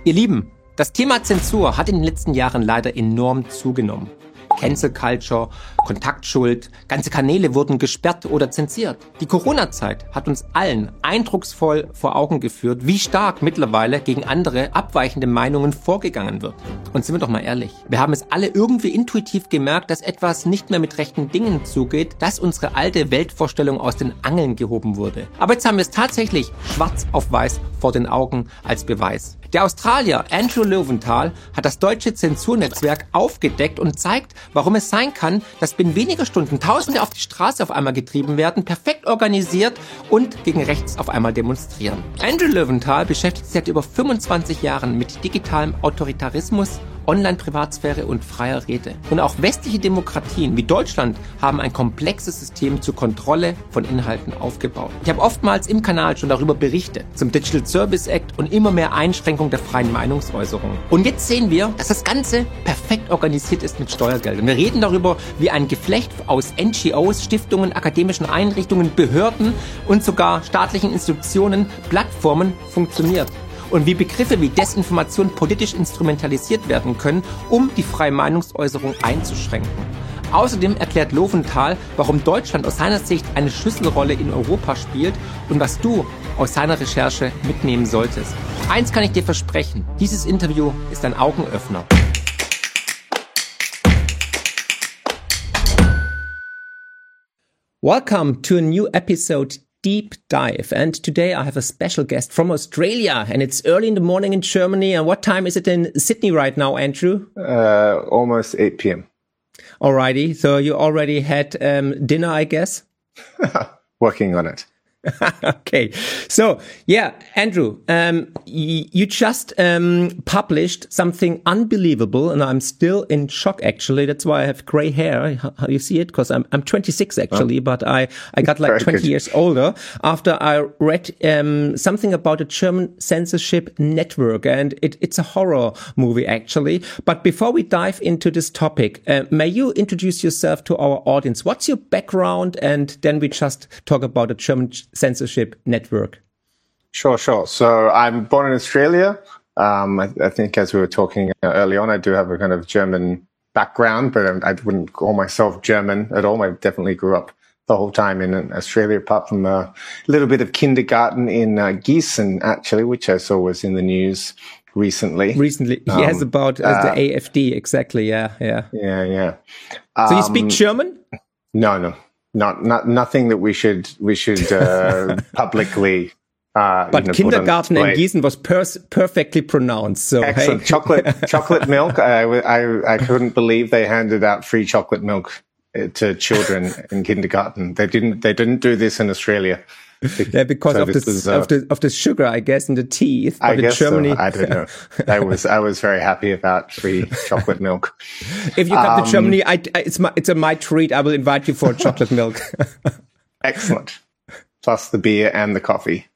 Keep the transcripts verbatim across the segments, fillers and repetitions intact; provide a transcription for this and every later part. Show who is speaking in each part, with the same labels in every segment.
Speaker 1: Ihr Lieben, das Thema Zensur hat in den letzten Jahren leider enorm zugenommen. Cancel Culture, Kontaktschuld, ganze Kanäle wurden gesperrt oder zensiert. Die Corona-Zeit hat uns allen eindrucksvoll vor Augen geführt, wie stark mittlerweile gegen andere abweichende Meinungen vorgegangen wird. Und sind wir doch mal ehrlich, wir haben es alle irgendwie intuitiv gemerkt, dass etwas nicht mehr mit rechten Dingen zugeht, dass unsere alte Weltvorstellung aus den Angeln gehoben wurde. Aber jetzt haben wir es tatsächlich schwarz auf weiß vor den Augen als Beweis. Der Australier Andrew Loewenthal hat das deutsche Zensurnetzwerk aufgedeckt und zeigt, warum es sein kann, dass binnen weniger Stunden Tausende auf die Straße auf einmal getrieben werden, perfekt organisiert und gegen rechts auf einmal demonstrieren. Andrew Loewenthal beschäftigt sich seit über fünfundzwanzig Jahren mit digitalem Autoritarismus, Online-Privatsphäre und freier Rede. Und auch westliche Demokratien wie Deutschland haben ein komplexes System zur Kontrolle von Inhalten aufgebaut. Ich habe oftmals im Kanal schon darüber berichtet, zum Digital Service Act und immer mehr Einschränkung der freien Meinungsäußerung. Und jetzt sehen wir, dass das Ganze perfekt organisiert ist mit Steuergeldern. Wir reden darüber, wie ein Geflecht aus N G Os, Stiftungen, akademischen Einrichtungen, Behörden und sogar staatlichen Institutionen, Plattformen funktioniert. Und wie Begriffe wie Desinformation politisch instrumentalisiert werden können, um die freie Meinungsäußerung einzuschränken. Außerdem erklärt Loewenthal, warum Deutschland aus seiner Sicht eine Schlüsselrolle in Europa spielt und was du aus seiner Recherche mitnehmen solltest. Eins kann ich dir versprechen, dieses Interview ist ein Augenöffner. Welcome to a new episode Deep Dive, and today I have a special guest from Australia, and it's early in the morning in Germany. And what time is it in Sydney right now, Andrew?
Speaker 2: Uh, almost eight p.m.
Speaker 1: Alrighty, so you already had um, dinner, I guess?
Speaker 2: Working on it.
Speaker 1: Okay, so yeah, Andrew, um, y- you just um, published something unbelievable, and I'm still in shock. Actually, that's why I have gray hair. How, how you see it? Because I'm I'm twenty-six actually, oh. but I I got like Very twenty good. years older after I read um, something about a German censorship network, and it, it's a horror movie actually. But before we dive into this topic, uh, may you introduce yourself to our audience? What's your background, and then we just talk about a German censorship network.
Speaker 2: Sure, sure. So I'm born in Australia. Um, I, I think as we were talking early on, I do have a kind of German background, but I, I wouldn't call myself German at all. I definitely grew up the whole time in Australia, apart from a little bit of kindergarten in uh, Gießen, actually, which I saw was in the news recently.
Speaker 1: Recently, um, yes, about uh, the A F D, exactly. Yeah, yeah.
Speaker 2: Yeah, yeah. Um,
Speaker 1: so you speak German?
Speaker 2: No, no. Not, not, nothing that we should, we should, uh, publicly, uh,
Speaker 1: but
Speaker 2: you know,
Speaker 1: kindergarten in Gießen was per- perfectly pronounced. So,
Speaker 2: excellent.
Speaker 1: Hey.
Speaker 2: chocolate, chocolate milk. I, I, I couldn't believe they handed out free chocolate milk to children in kindergarten. They didn't, they didn't do this in Australia.
Speaker 1: Yeah, because so of the was, uh, of the of the sugar, I guess, in the teeth. But
Speaker 2: I
Speaker 1: in
Speaker 2: guess
Speaker 1: Germany,
Speaker 2: so. I don't know. I was I was very happy about free chocolate milk.
Speaker 1: If you come
Speaker 2: um,
Speaker 1: to Germany, I, I, it's my it's a my treat. I will invite you for chocolate milk.
Speaker 2: Excellent, plus the beer and the coffee.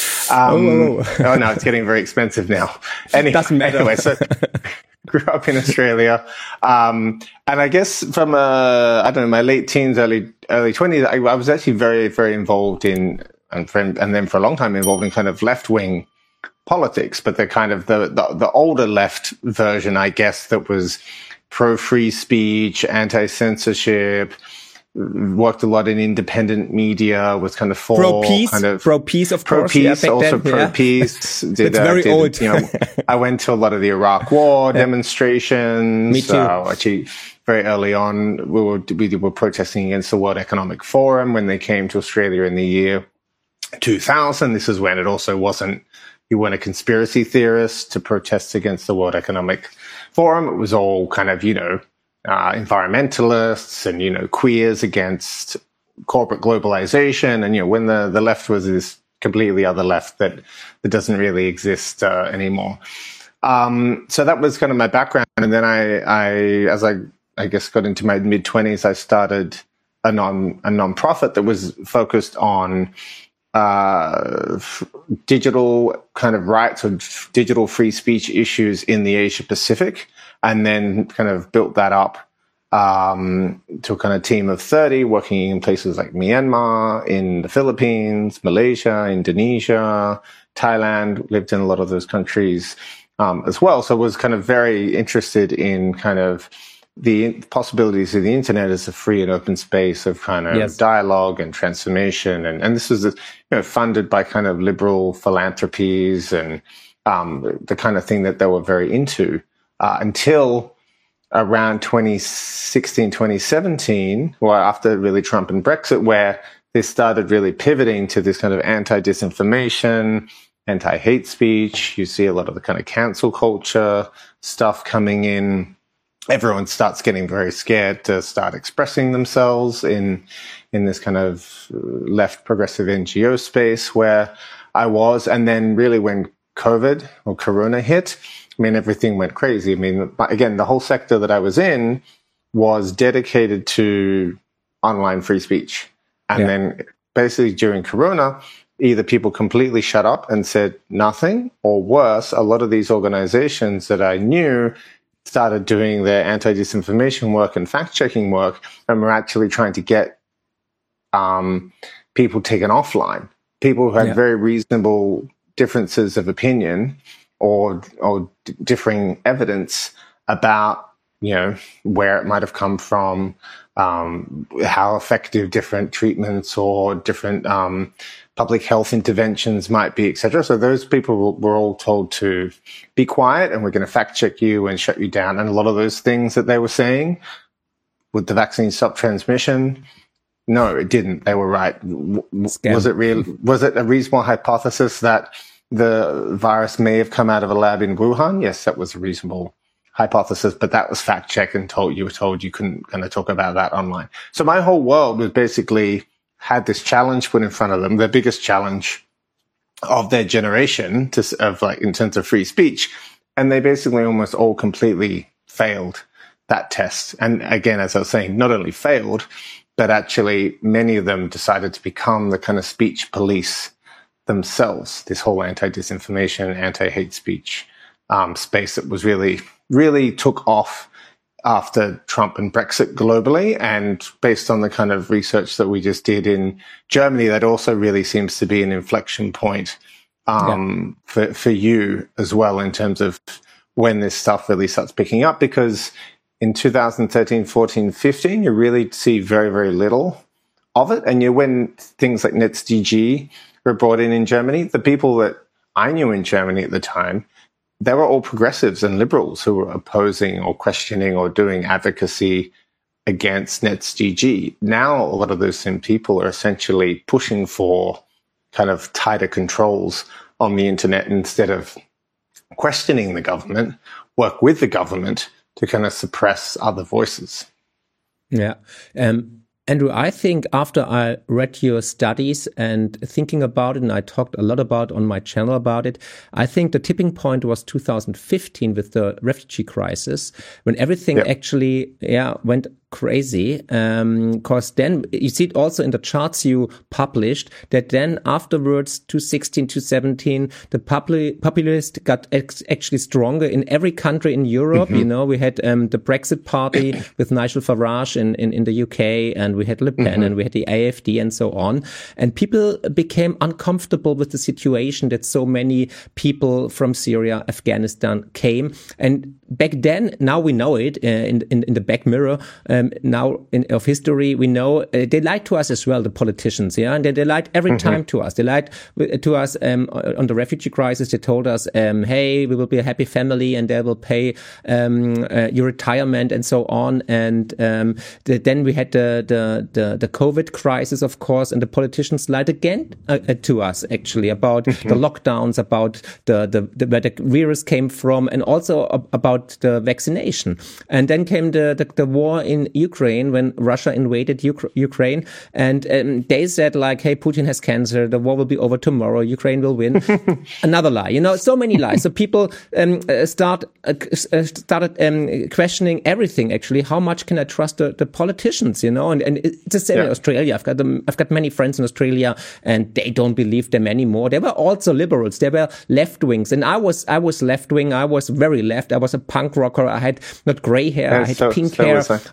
Speaker 2: Um, oh, oh, oh. oh no, it's getting very expensive now. Anyway,
Speaker 1: Doesn't matter.
Speaker 2: Anyway, so grew up in Australia, um, and I guess from uh, I don't know my late teens, early early twenties, I, I was actually very very involved in. And, for, and then for a long time involved in kind of left-wing politics, but the kind of the, the, the older left version, I guess, that was pro-free speech, anti-censorship, worked a lot in independent media, was kind of for
Speaker 1: pro-peace,
Speaker 2: kind of
Speaker 1: pro-peace, of course,
Speaker 2: pro-peace,
Speaker 1: yeah,
Speaker 2: also
Speaker 1: then,
Speaker 2: pro-peace.
Speaker 1: Yeah.
Speaker 2: Did,
Speaker 1: it's
Speaker 2: uh,
Speaker 1: very
Speaker 2: did,
Speaker 1: old.
Speaker 2: You know, I went to a lot of the Iraq War yeah. demonstrations.
Speaker 1: Me too.
Speaker 2: So actually, very early on, we were we were protesting against the World Economic Forum when they came to Australia in the year two thousand. This is when it also wasn't, you weren't a conspiracy theorist to protest against the World Economic Forum. It was all kind of, you know, uh, environmentalists and, you know, queers against corporate globalization. And, you know, when the, the left was this completely other left that, that doesn't really exist uh, anymore. Um, so that was kind of my background. And then I, I, as I, I guess got into my mid twenties, I started a non, a non-profit that was focused on Uh, f- digital kind of rights or f- digital free speech issues in the Asia Pacific, and then kind of built that up um, to a kind of team of thirty working in places like Myanmar, in the Philippines, Malaysia, Indonesia, Thailand, lived in a lot of those countries, um, as well. So was kind of very interested in kind of the possibilities of the internet as a free and open space of kind of yes. dialogue and transformation. And, and this was, you know, funded by kind of liberal philanthropies and um, the kind of thing that they were very into uh, until around twenty sixteen, twenty seventeen, or after really Trump and Brexit, where they started really pivoting to this kind of anti-disinformation, anti-hate speech. You see a lot of the kind of cancel culture stuff coming in. Everyone starts getting very scared to start expressing themselves in in this kind of left progressive N G O space where I was. And then really when COVID or Corona hit, I mean, everything went crazy. I mean, again, the whole sector that I was in was dedicated to online free speech. And yeah. then basically during Corona, either people completely shut up and said nothing, or worse, a lot of these organizations that I knew started doing their anti-disinformation work and fact-checking work, and were actually trying to get um, people taken offline. People who had yeah. very reasonable differences of opinion or or d- differing evidence about, you know, where it might have come from, um, how effective different treatments or different um, public health interventions might be, et cetera. So those people were all told to be quiet and we're going to fact check you and shut you down. And a lot of those things that they were saying, would the vaccine stop transmission? No, it didn't. They were right. Scam. Was it real? Was it a reasonable hypothesis that the virus may have come out of a lab in Wuhan? Yes, that was a reasonable hypothesis, but that was fact checked and told you were told you couldn't kind of talk about that online. So my whole world was basically had this challenge put in front of them, the biggest challenge of their generation to, of like in terms of free speech. And they basically almost all completely failed that test. And again, as I was saying, not only failed, but actually many of them decided to become the kind of speech police themselves, this whole anti-disinformation, anti-hate speech um, space that was really, really took off after Trump and Brexit globally. And based on the kind of research that we just did in Germany, that also really seems to be an inflection point um, yeah. for, for you as well in terms of when this stuff really starts picking up. Because in two thousand thirteen, fourteen, fifteen, you really see very, very little of it. And you, when things like NetzDG were brought in in Germany, the people that I knew in Germany at the time, they were all progressives and liberals who were opposing or questioning or doing advocacy against NetzDG. Now, a lot of those same people are essentially pushing for kind of tighter controls on the internet instead of questioning the government, work with the government to kind of suppress other voices.
Speaker 1: Yeah. Um Andrew, I think after I read your studies and thinking about it, and I talked a lot about on my channel about it, I think the tipping point was two thousand fifteen with the refugee crisis, when everything yep. actually yeah went crazy. Um, cause then you see it also in the charts you published that then afterwards, two sixteen, two seventeen, the popul- populist got ex- actually stronger in every country in Europe. Mm-hmm. You know, we had um, the Brexit party with Nigel Farage in, in, in the U K, and we had Le Pen mm-hmm. and we had the A F D and so on. And people became uncomfortable with the situation that so many people from Syria, Afghanistan came. And back then, now we know it uh, in, in, in the back mirror, um, now in of history, we know uh, they lied to us as well, the politicians, yeah, and they, they lied every mm-hmm. time to us. They lied to us um, on the refugee crisis. They told us, um, hey, we will be a happy family and they will pay um, uh, your retirement and so on. And um, the, then we had the, the, the, the COVID crisis, of course, and the politicians lied again uh, uh, to us, actually, about mm-hmm. the lockdowns, about the, the, the where the virus came from, and also ab- about the vaccination. And then came the, the, the war in Ukraine when Russia invaded Uk- Ukraine. And um, they said like, hey, Putin has cancer. The war will be over tomorrow. Ukraine will win. Another lie. You know, so many lies. So people um, uh, start uh, started um, questioning everything, actually. How much can I trust the, the politicians, you know? And, and it's the same yeah. in Australia. I've got them, I've got many friends in Australia, and they don't believe them anymore. They were also liberals. They were left wings. And I was I was left wing. I was very left. I was a punk rocker. I had not gray hair. Yeah, I had
Speaker 2: so,
Speaker 1: pink
Speaker 2: so
Speaker 1: hair. I. I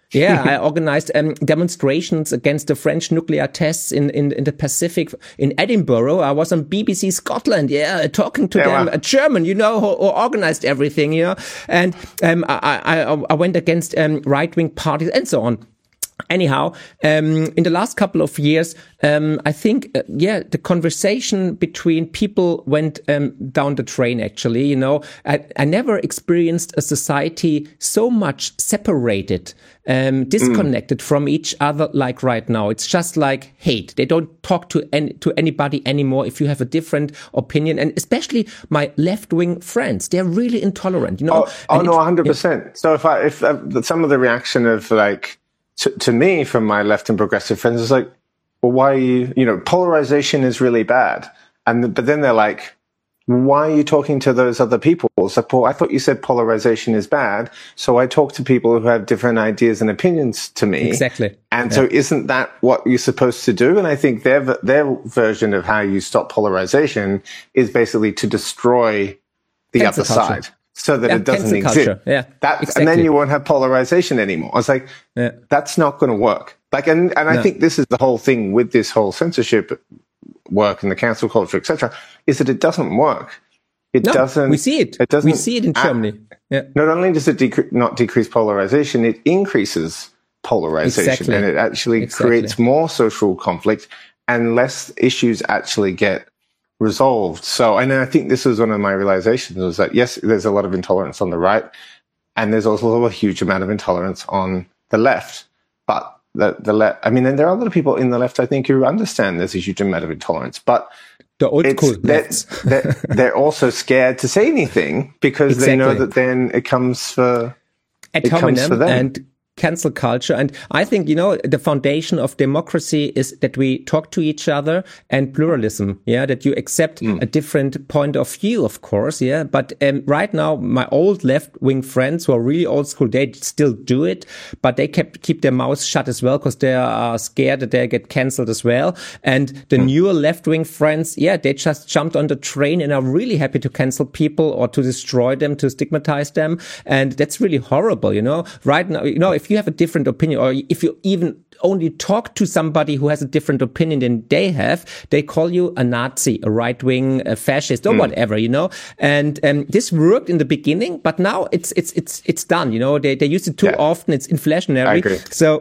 Speaker 1: Yeah, I organized um, demonstrations against the French nuclear tests in, in, in the Pacific in Edinburgh. I was on B B C Scotland, yeah, talking to
Speaker 2: yeah,
Speaker 1: them,
Speaker 2: wow.
Speaker 1: a German, you know, who, who organized everything, you know. And um, I, I, I went against um, right-wing parties and so on. Anyhow, um, in the last couple of years, um, I think, uh, yeah, the conversation between people went um, down the drain, actually. You know, I, I never experienced a society so much separated, um, disconnected mm. from each other like right now. It's just like hate. They don't talk to any, to anybody anymore if you have a different opinion. And especially my left-wing friends, they're really intolerant, you know.
Speaker 2: Oh, oh no,
Speaker 1: it,
Speaker 2: one hundred percent. Yeah. So if I, if uh, some of the reaction of like, To, to me, from my left and progressive friends, is like, well, why are you, you know, polarization is really bad. And, but then they're like, why are you talking to those other people? It's like, well, I thought you said polarization is bad. So I talk to people who have different ideas and opinions to me.
Speaker 1: Exactly.
Speaker 2: And
Speaker 1: yeah.
Speaker 2: so isn't that what you're supposed to do? And I think their, their version of how you stop polarization is basically to destroy the
Speaker 1: Cancel
Speaker 2: other
Speaker 1: culture.
Speaker 2: side. So that
Speaker 1: yeah,
Speaker 2: it doesn't exist.
Speaker 1: Culture. Yeah,
Speaker 2: that,
Speaker 1: exactly.
Speaker 2: And then you won't have polarization anymore. I was like, yeah. that's not going to work. Like, and, and I no. think this is the whole thing with this whole censorship work and the cancel culture, et cetera, is that it doesn't work. It
Speaker 1: no,
Speaker 2: doesn't.
Speaker 1: We see it.
Speaker 2: It doesn't.
Speaker 1: We see it in Germany. Yeah.
Speaker 2: Not only does it decre- not decrease polarization, it increases polarization,
Speaker 1: exactly.
Speaker 2: and it actually
Speaker 1: exactly.
Speaker 2: creates more social conflict, and less issues actually get resolved. So, and I think this was one of my realizations, was that yes, there's a lot of intolerance on the right, and there's also a huge amount of intolerance on the left. But the the left, I mean, and there are a lot of people in the left, I think, who understand there's a huge amount of intolerance, but
Speaker 1: the old school
Speaker 2: they're, they're, they're also scared to say anything because exactly. they know that then it comes for
Speaker 1: Ad
Speaker 2: it comes for them.
Speaker 1: And cancel culture. And I think, you know, the foundation of democracy is that we talk to each other, and pluralism. Yeah. That you accept mm. a different point of view, of course. Yeah. But um, right now, my old left wing friends who are really old school, they still do it, but they kept, keep their mouths shut as well because they are scared that they get cancelled as well. And the mm. newer left wing friends, yeah, they just jumped on the train and are really happy to cancel people or to destroy them, to stigmatize them. And that's really horrible. You know, right now, you know, if If you have a different opinion, or if you even only talk to somebody who has a different opinion than they have, they call you a Nazi, a right-wing, a fascist, or mm. whatever, you know. And um, this worked in the beginning, but now it's it's it's it's done. You know, they they use it too yeah. often. It's inflationary.
Speaker 2: I agree.
Speaker 1: So.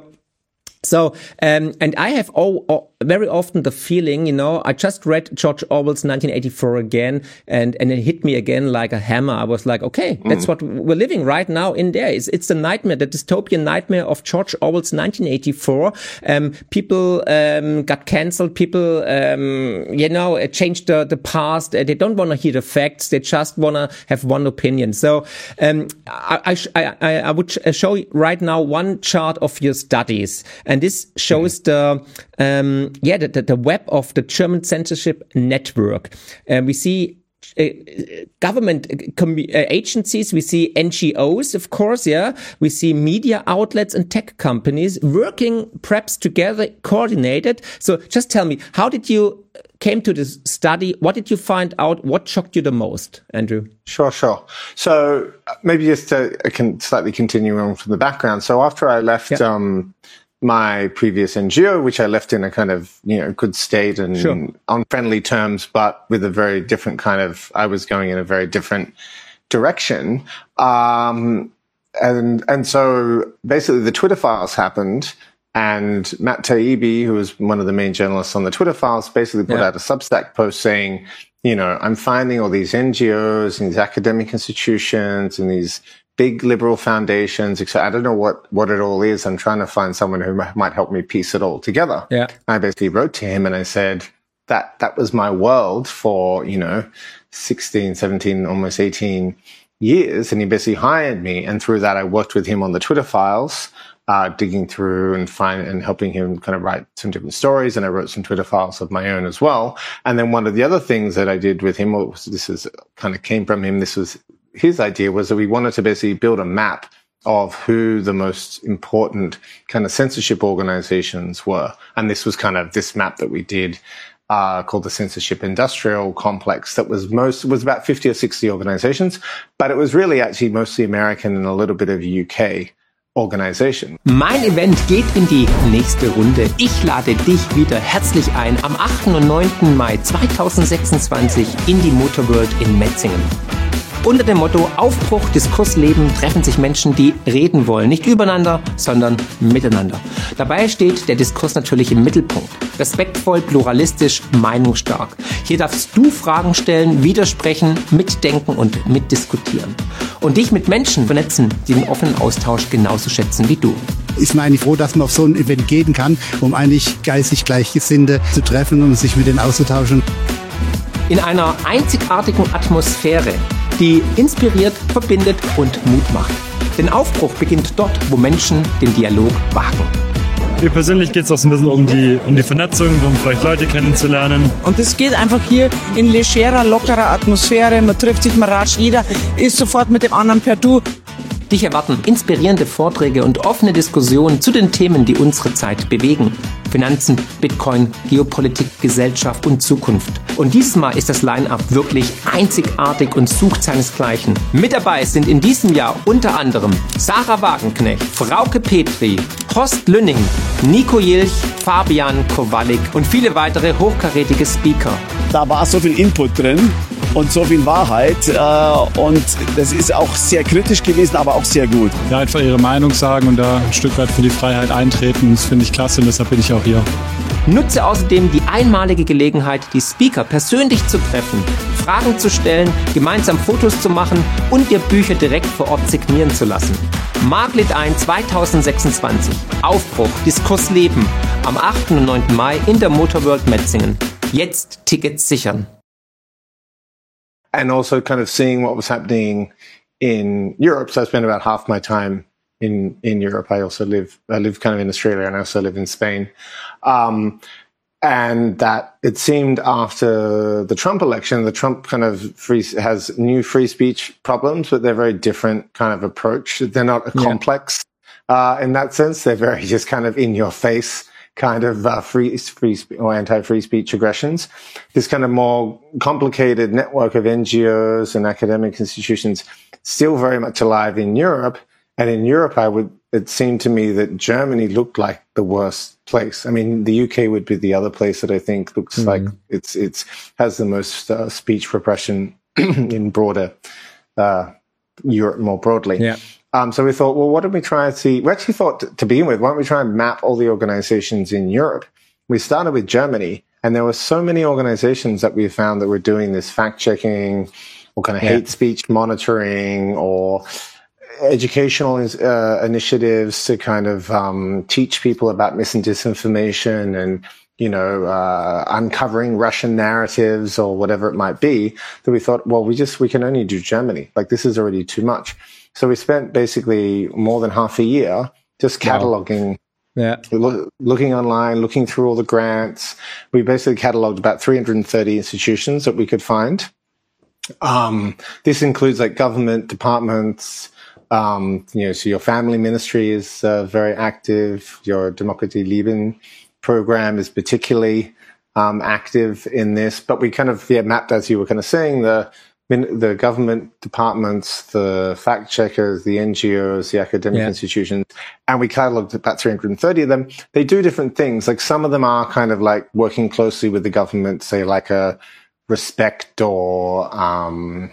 Speaker 1: So, um, and I have all, all, very often the feeling, you know, I just read George Orwell's nineteen eighty-four again, and, and it hit me again like a hammer. I was like, okay, that's mm. what we're living right now in there. It's, it's the nightmare, the dystopian nightmare of George Orwell's nineteen eighty-four. Um, people, um, got cancelled. People, um, you know, changed the, the past. They don't want to hear the facts. They just want to have one opinion. So, um, I, I, I, I would show you right now one chart of your studies. And this shows the, um, yeah, the, the, the web of the German censorship network. Uh, we see uh, government com- uh, agencies, we see N G Os, of course, yeah. We see media outlets and tech companies working perhaps together, coordinated. So just tell me, how did you came to this study? What did you find out? What shocked you the most, Andrew?
Speaker 2: Sure, sure. So maybe just to I can slightly continue on from the background. So after I left, yeah. um, my previous N G O, which I left in a kind of, you know, good state and sure. on friendly terms, but with a very different kind of, I was going in a very different direction. Um, and, and so basically the Twitter files happened, and Matt Taibbi, who was one of the main journalists on the Twitter files, basically put yeah. out a Substack post saying, you know, I'm finding all these N G Os and these academic institutions and these big liberal foundations, et cetera. I don't know what, what it all is. I'm trying to find someone who might help me piece it all together.
Speaker 1: Yeah.
Speaker 2: I basically wrote to him and I said that that was my world for, you know, sixteen, seventeen, almost eighteen years. And he basically hired me. And through that, I worked with him on the Twitter files, uh, digging through and find and helping him kind of write some different stories. And I wrote some Twitter files of my own as well. And then one of the other things that I did with him, was, this is kind of came from him. This was, his idea was that we wanted to basically build a map of who the most important kind of censorship organizations were. And this was kind of this map that we did, uh, called the Censorship Industrial Complex, that was most, was about fifty or sixty organizations, but it was really actually mostly American and a little bit of U K, organization.
Speaker 1: Mein Event geht in die nächste Runde. Ich lade dich wieder herzlich ein am achten und neunten Mai zweitausendsechsundzwanzig in die Motorworld in Metzingen. Unter dem Motto Aufbruch, Diskurs, Leben treffen sich Menschen, die reden wollen. Nicht übereinander, sondern miteinander. Dabei steht der Diskurs natürlich im Mittelpunkt. Respektvoll, pluralistisch, meinungsstark. Hier darfst du Fragen stellen, widersprechen, mitdenken und mitdiskutieren. Und dich mit Menschen vernetzen, die den offenen Austausch genauso schätzen wie du.
Speaker 3: Ist mir eigentlich froh, dass man auf so ein Event gehen kann, um eigentlich geistig Gleichgesinnte zu treffen und sich mit denen auszutauschen.
Speaker 1: In einer einzigartigen Atmosphäre, die inspiriert, verbindet und Mut macht. Denn Aufbruch beginnt dort, wo Menschen den Dialog wagen.
Speaker 4: Mir persönlich geht es auch so ein bisschen um die, um die Vernetzung, um vielleicht Leute kennenzulernen.
Speaker 5: Und es geht einfach hier in legerer, lockerer Atmosphäre. Man trifft sich, man ratscht, jeder ist sofort mit dem anderen per Du.
Speaker 1: Dich erwarten inspirierende Vorträge und offene Diskussionen zu den Themen, die unsere Zeit bewegen. Finanzen, Bitcoin, Geopolitik, Gesellschaft und Zukunft. Und dieses Mal ist das Line-Up wirklich einzigartig und sucht seinesgleichen. Mit dabei sind in diesem Jahr unter anderem Sarah Wagenknecht, Frauke Petri, Horst Lünning, Nico Jilch, Fabian Kowalik und viele weitere hochkarätige Speaker.
Speaker 6: Da war so viel Input drin und so viel Wahrheit äh, und das ist auch sehr kritisch gewesen, aber auch sehr gut.
Speaker 4: Ja, einfach ihre Meinung sagen und da ein Stück weit für die Freiheit eintreten, das finde ich klasse und deshalb bin ich auch hier.
Speaker 1: Nutze außerdem die einmalige Gelegenheit, die Speaker persönlich zu treffen, Fragen zu stellen, gemeinsam Fotos zu machen und dir Bücher direkt vor Ort signieren zu lassen. Marglit ein zweitausendsechsundzwanzig. Aufbruch, Diskurs, Leben. Am achten und neunten Mai in der Motorworld Metzingen. Jetzt Tickets sichern.
Speaker 2: And also kind of seeing what was happening in Europe. So I spent about half my time in, in Europe. I also live, I live kind of in Australia and I also live in Spain. Um, and that it seemed after the Trump election, the Trump kind of free, has new free speech problems, but they're very different kind of approach. They're not a
Speaker 1: yeah.
Speaker 2: complex, uh, in that sense. They're very just kind of in your face kind of uh, free, free or anti-free speech aggressions. This kind of more complicated network of N G Os and academic institutions still very much alive in Europe. And in Europe, I would, it seemed to me that Germany looked like the worst place. I mean, the U K would be the other place that I think looks mm. like it's, it's, has the most uh, speech repression in broader, uh, Europe more broadly.
Speaker 1: Yeah.
Speaker 2: Um, so we thought, well, what did we try to see? We actually thought to, to begin with, why don't we try and map all the organizations in Europe? We started with Germany, and there were so many organizations that we found that were doing this fact checking or kind of yeah. hate speech monitoring or educational uh, initiatives to kind of um, teach people about mis and disinformation and, you know, uh, uncovering Russian narratives or whatever it might be, that we thought, well, we just, we can only do Germany. Like, this is already too much. So we spent basically more than half a year just cataloging, wow. yeah. lo- looking online, looking through all the grants. We basically cataloged about three hundred thirty institutions that we could find. Um, this includes like government departments, um, you know, so your family ministry is uh, very active. Your Demokratie Leben program is particularly um, active in this. But we kind of yeah, mapped, as you were kind of saying, the the government departments, the fact checkers, the N G Os, the academic yeah. institutions, and we cataloged about three hundred thirty of them. They do different things. Like some of them are kind of like working closely with the government, say like a Respect or um,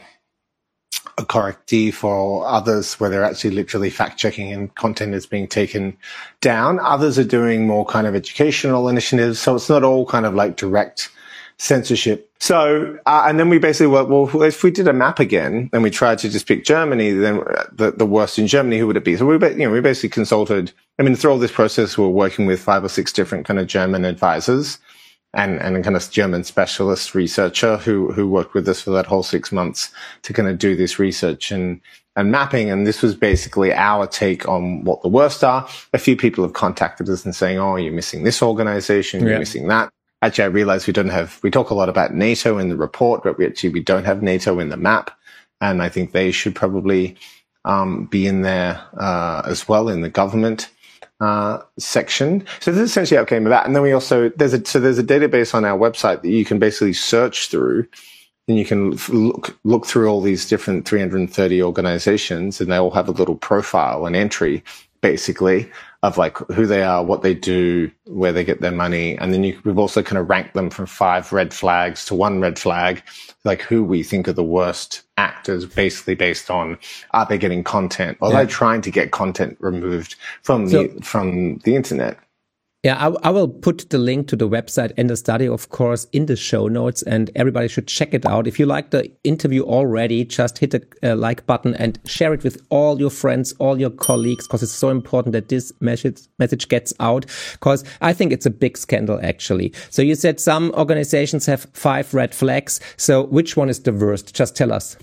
Speaker 2: a Correctiv, or others where they're actually literally fact checking and content is being taken down. Others are doing more kind of educational initiatives. So it's not all kind of like direct censorship. So, uh, and then we basically were, well, if we did a map again and we tried to just pick Germany, then the, the worst in Germany, who would it be? So we, you know, we basically consulted, I mean, through all this process, we were working with five or six different kind of German advisors and, and a kind of German specialist researcher who, who worked with us for that whole six months to kind of do this research and, and mapping. And this was basically our take on what the worst are. A few people have contacted us and saying, oh, you're missing this organization, you're yeah. missing that. Actually, I realized we don't have, we talk a lot about NATO in the report, but we actually, we don't have NATO in the map. And I think they should probably, um, be in there, uh, as well in the government, uh, section. So this is essentially how it came about. And then we also, there's a, so there's a database on our website that you can basically search through, and you can look, look through all these different three hundred thirty organizations, and they all have a little profile and entry. basically, of like who they are, what they do, where they get their money. And then you, we've also kind of ranked them from five red flags to one red flag, like who we think are the worst actors, basically based on, are they getting content, or yeah. are they trying to get content removed from the, so, from the internet?
Speaker 1: Yeah, I, I will put the link to the website and the study, of course, in the show notes, and everybody should check it out. If you like the interview already, just hit the uh, like button and share it with all your friends, all your colleagues, because it's so important that this message message gets out, because I think it's a big scandal, actually. So you said some organizations have five red flags. So which one is the worst? Just tell us.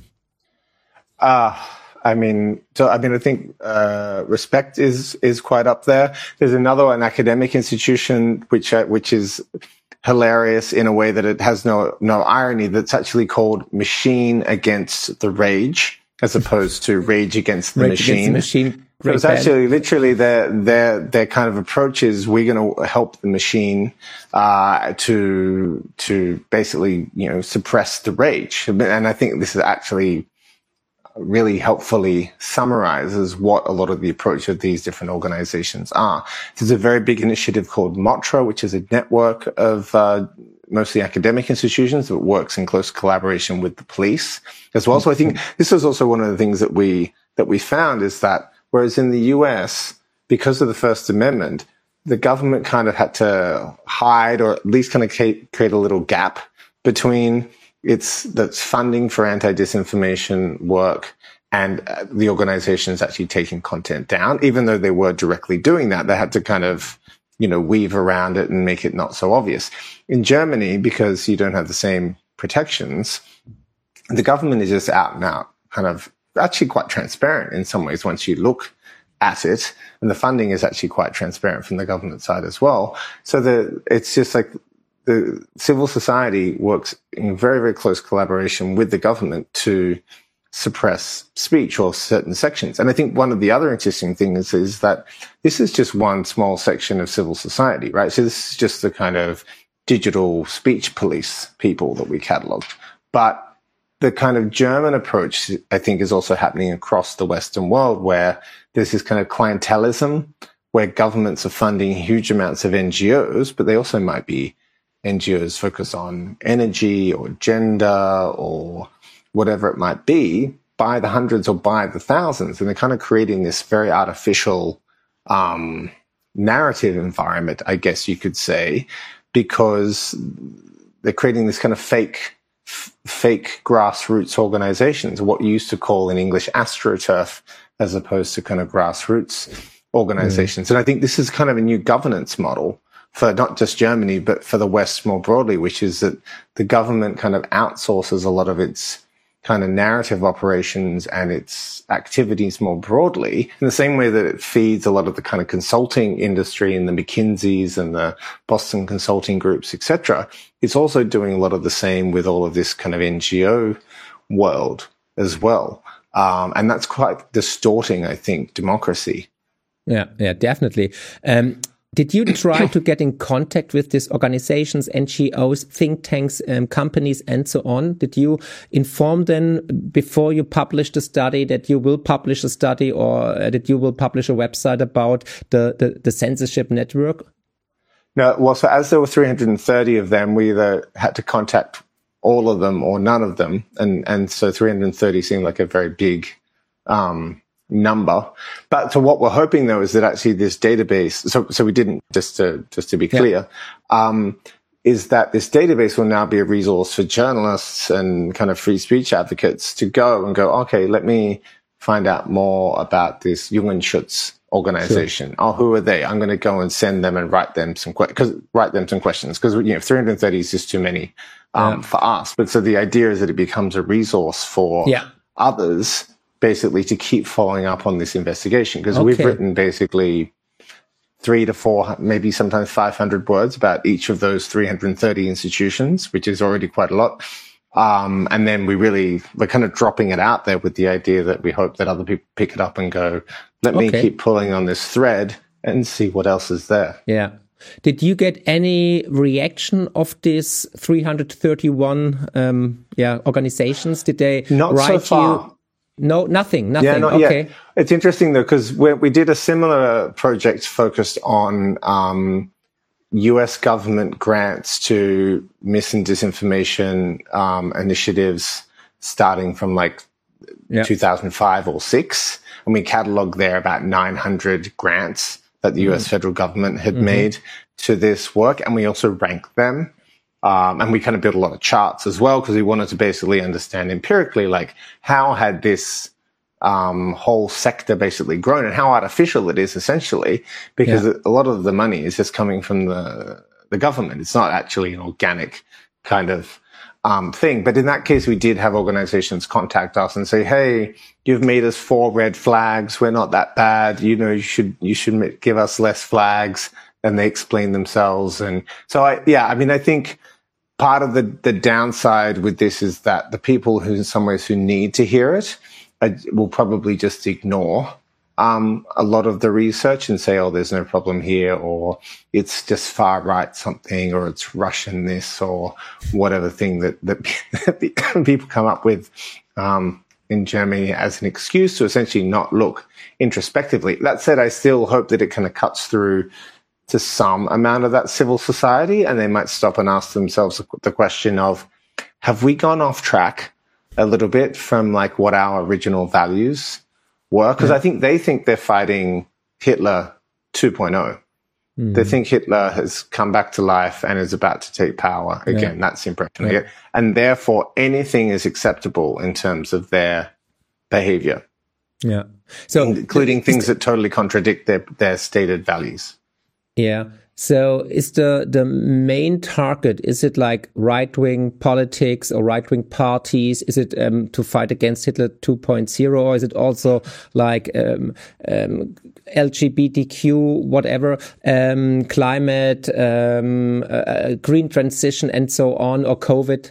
Speaker 2: Ah. Uh. I mean, so I mean, I think uh, Respect is is quite up there. There's another an academic institution which uh, which is hilarious in a way that it has no no irony. That's actually called Machine Against the Rage, as opposed to Rage Against the
Speaker 1: Rage
Speaker 2: Machine.
Speaker 1: Against the Machine.
Speaker 2: It was actually literally their their their kind of approach is we're going to help the machine uh, to to basically you know suppress the rage, and I think this is actually really helpfully summarizes what a lot of the approach of these different organizations are. There's a very big initiative called MOTRA, which is a network of uh, mostly academic institutions that works in close collaboration with the police as well. So I think this is also one of the things that we that we found is that whereas in the U S, because of the First Amendment, the government kind of had to hide or at least kind of create a little gap between It's that's funding for anti-disinformation work and uh, the organizations actually taking content down. Even though they were directly doing that, they had to kind of, you know, weave around it and make it not so obvious. In Germany, because you don't have the same protections, the government is just out and out, kind of actually quite transparent in some ways once you look at it. And the funding is actually quite transparent from the government side as well. So the, it's just like, the civil society works in very, very close collaboration with the government to suppress speech or certain sections. And I think one of the other interesting things is that this is just one small section of civil society, right? So this is just the kind of digital speech police people that we cataloged. But the kind of German approach, I think, is also happening across the Western world, where there's this kind of clientelism, where governments are funding huge amounts of N G Os, but they also might be N G Os focus on energy or gender or whatever it might be by the hundreds or by the thousands. And they're kind of creating this very artificial um, narrative environment, I guess you could say, because they're creating this kind of fake, f- fake grassroots organizations, what you used to call in English AstroTurf, as opposed to kind of grassroots organizations. Mm. And I think this is kind of a new governance model for not just Germany, but for the West more broadly, which is that the government kind of outsources a lot of its kind of narrative operations and its activities more broadly, in the same way that it feeds a lot of the kind of consulting industry and the McKinseys and the Boston Consulting Groups, et cetera. It's also doing a lot of the same with all of this kind of N G O world as well. Um, and that's quite distorting, I think, democracy.
Speaker 1: Yeah, yeah, definitely. Um, Did you try to get in contact with these organizations, N G Os, think tanks, um, companies, and so on? Did you inform them before you published the study that you will publish a study, or uh, that you will publish a website about the, the, the censorship network?
Speaker 2: No, well, so as there were three hundred thirty of them, we either had to contact all of them or none of them. And, and so three hundred thirty seemed like a very big um number. But so what we're hoping though is that actually this database, so so we didn't, just to just to be clear, yeah. um, is that this database will now be a resource for journalists and kind of free speech advocates to go and go, okay, let me find out more about this Jugendschutz organization. Sure. Oh, who are they? I'm going to go and send them and write them some que- cause, write them some questions, because you know three hundred thirty is just too many um, yeah. for us. But so the idea is that it becomes a resource for
Speaker 1: yeah.
Speaker 2: others, basically to keep following up on this investigation, because okay. we've written basically three to four, maybe sometimes five hundred words about each of those three hundred thirty institutions, which is already quite a lot. Um, and then we really, we're kind of dropping it out there with the idea that we hope that other people pick it up and go, let okay. me keep pulling on this thread and see what else is there.
Speaker 1: Yeah. Did you get any reaction of these three hundred thirty-one um, yeah, organizations? Did they
Speaker 2: Not
Speaker 1: write
Speaker 2: so far.
Speaker 1: you? No, nothing, nothing.
Speaker 2: Yeah, not
Speaker 1: okay.
Speaker 2: yet. It's interesting though, because we, we did a similar project focused on um, U S government grants to mis and disinformation um, initiatives starting from like yeah. two thousand five or six. And we cataloged there about nine hundred grants that the mm-hmm. U S federal government had mm-hmm. made to this work. And we also ranked them. Um, and we kind of built a lot of charts as well, because we wanted to basically understand empirically, like, how had this um, whole sector basically grown and how artificial it is, essentially, because yeah. a lot of the money is just coming from the the government. It's not actually an organic kind of um, thing. But in that case, we did have organizations contact us and say, hey, you've made us four red flags. We're not that bad. You know, you should you should give us less flags. And they explain themselves. And so, I, yeah, I mean, I think part of the, the downside with this is that the people who, in some ways, who need to hear it uh, will probably just ignore um, a lot of the research and say, oh, there's no problem here, or it's just far right something, or it's Russian this, or whatever thing that, that people come up with um, in Germany as an excuse to essentially not look introspectively. That said, I still hope that it kind of cuts through to some amount of that civil society, and they might stop and ask themselves the question of, have we gone off track a little bit from like what our original values were? Because yeah. I think they think they're fighting Hitler two point oh. Mm. They think Hitler has come back to life and is about to take power. Again, yeah. that's the impression I
Speaker 1: yeah.
Speaker 2: get. And therefore, anything is acceptable in terms of their behavior.
Speaker 1: Yeah. So,
Speaker 2: including things that totally contradict their, their stated values.
Speaker 1: Yeah. So is the, the main target, is it like right-wing politics or right-wing parties? Is it um, to fight against Hitler two point oh, or is it also like um, um, L G B T Q, whatever, um, climate, um, uh, green transition and so on, or COVID?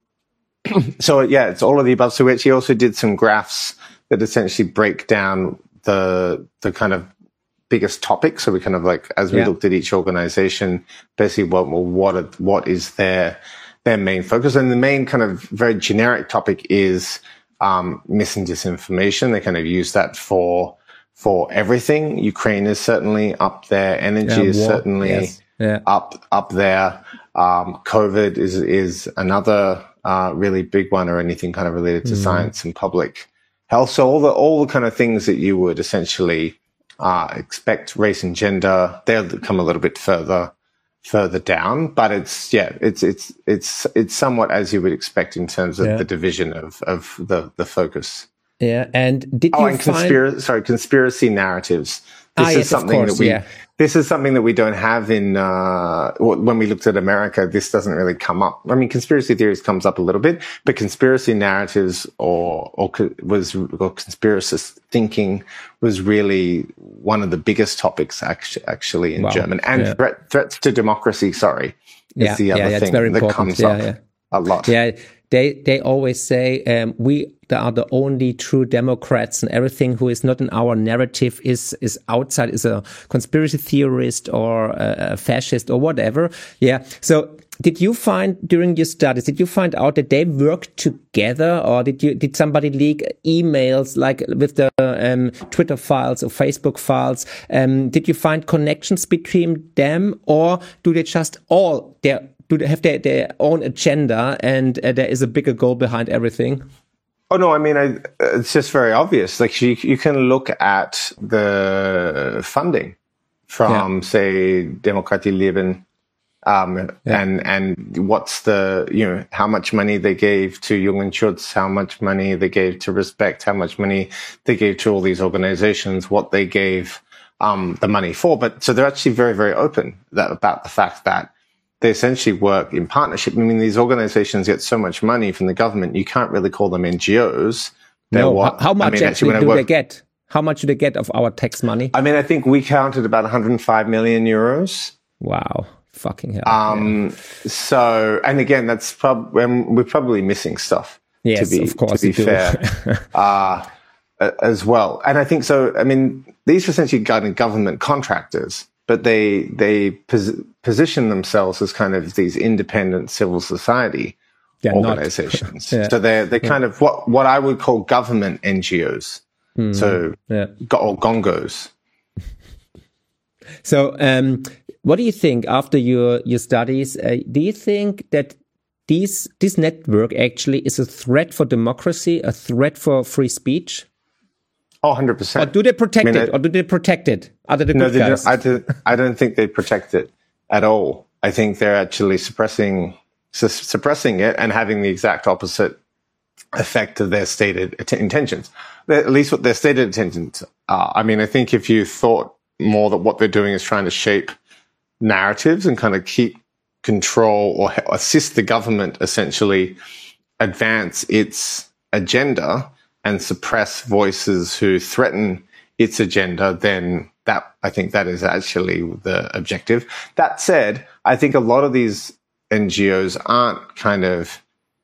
Speaker 2: So, yeah, it's all of the above. So we actually also did some graphs that essentially break down the the kind of biggest topic. So we kind of like, as we yeah. looked at each organization, basically what what what is their their main focus. And the main kind of very generic topic is um, mis and disinformation. They kind of use that for for everything. Ukraine is certainly up there. Energy yeah, is war. certainly yes. yeah. up up there. Um, COVID is is another uh, really big one, or anything kind of related to mm. science and public health. So all the all the kind of things that you would essentially Uh, expect, race and gender, they'll come a little bit further, further down. But it's, yeah, it's, it's, it's, it's somewhat as you would expect in terms of yeah. the division of, of the, the focus.
Speaker 1: Yeah. And did
Speaker 2: oh,
Speaker 1: you
Speaker 2: and
Speaker 1: find...
Speaker 2: conspiracy, sorry, conspiracy narratives. This
Speaker 1: ah,
Speaker 2: is
Speaker 1: yes,
Speaker 2: something
Speaker 1: of course,
Speaker 2: that we,
Speaker 1: yeah.
Speaker 2: this is something that we don't have in, uh, when we looked at America, this doesn't really come up. I mean, conspiracy theories comes up a little bit, but conspiracy narratives or, or was, or conspiracist thinking was really one of the biggest topics actually, actually in wow. German, and yeah. threat, threats to democracy, sorry, is
Speaker 1: yeah,
Speaker 2: the other
Speaker 1: yeah,
Speaker 2: thing
Speaker 1: very
Speaker 2: that
Speaker 1: important.
Speaker 2: comes
Speaker 1: yeah,
Speaker 2: up
Speaker 1: yeah.
Speaker 2: a lot.
Speaker 1: Yeah. They they always say um, we are the only true Democrats, and everything who is not in our narrative is is outside, is a conspiracy theorist or a, a fascist or whatever. Yeah. So did you find during your studies, did you find out that they worked together, or did you did somebody leak emails like with the um, Twitter files or Facebook files? Um, did you find connections between them, or do they just all their do they have their, their own agenda, and uh, there is a bigger goal behind everything?
Speaker 2: Oh, no, I mean, I, it's just very obvious. Like, you, you can look at the funding from, yeah. say, Demokratie Leben, um, yeah. and, and what's the, you know, how much money they gave to Jugendschutz, how much money they gave to Respect, how much money they gave to all these organizations, what they gave um, the money for. But so they're actually very, very open that, about the fact that they essentially work in partnership. I mean, these organizations get so much money from the government, you can't really call them N G Os. They're
Speaker 1: no,
Speaker 2: what,
Speaker 1: how much
Speaker 2: I mean,
Speaker 1: actually
Speaker 2: actually,
Speaker 1: do
Speaker 2: work,
Speaker 1: they get? How much do they get of our tax money?
Speaker 2: I mean, I think we counted about one hundred five million euros.
Speaker 1: Wow. Fucking hell.
Speaker 2: Um, yeah. So, and again, that's probably, we're probably missing stuff.
Speaker 1: Yes,
Speaker 2: to be,
Speaker 1: of course.
Speaker 2: To be fair, uh, as well. And I think so, I mean, these are essentially government contractors, but they, they pos- position themselves as kind of these independent civil society
Speaker 1: they're
Speaker 2: organizations.
Speaker 1: yeah.
Speaker 2: So they're they're yeah. kind of what what I would call government N G Os. Mm. So
Speaker 1: yeah.
Speaker 2: or gongos.
Speaker 1: So um, what do you think after your your studies? Uh, do you think that these this network actually is a threat for democracy, a threat for free speech?
Speaker 2: Oh, one hundred percent.
Speaker 1: Or do they protect
Speaker 2: I mean,
Speaker 1: it? Or do they protect it? Are they the
Speaker 2: no,
Speaker 1: good guys?
Speaker 2: Don't, I, do, I don't think they protect it at all. I think they're actually suppressing su- suppressing it and having the exact opposite effect of their stated intentions. At least what their stated intentions are. I mean, I think if you thought more that what they're doing is trying to shape narratives and kind of keep control or assist the government essentially advance its agenda and suppress voices who threaten its agenda, then that, I think that is actually the objective. That said, I think a lot of these N G Os aren't kind of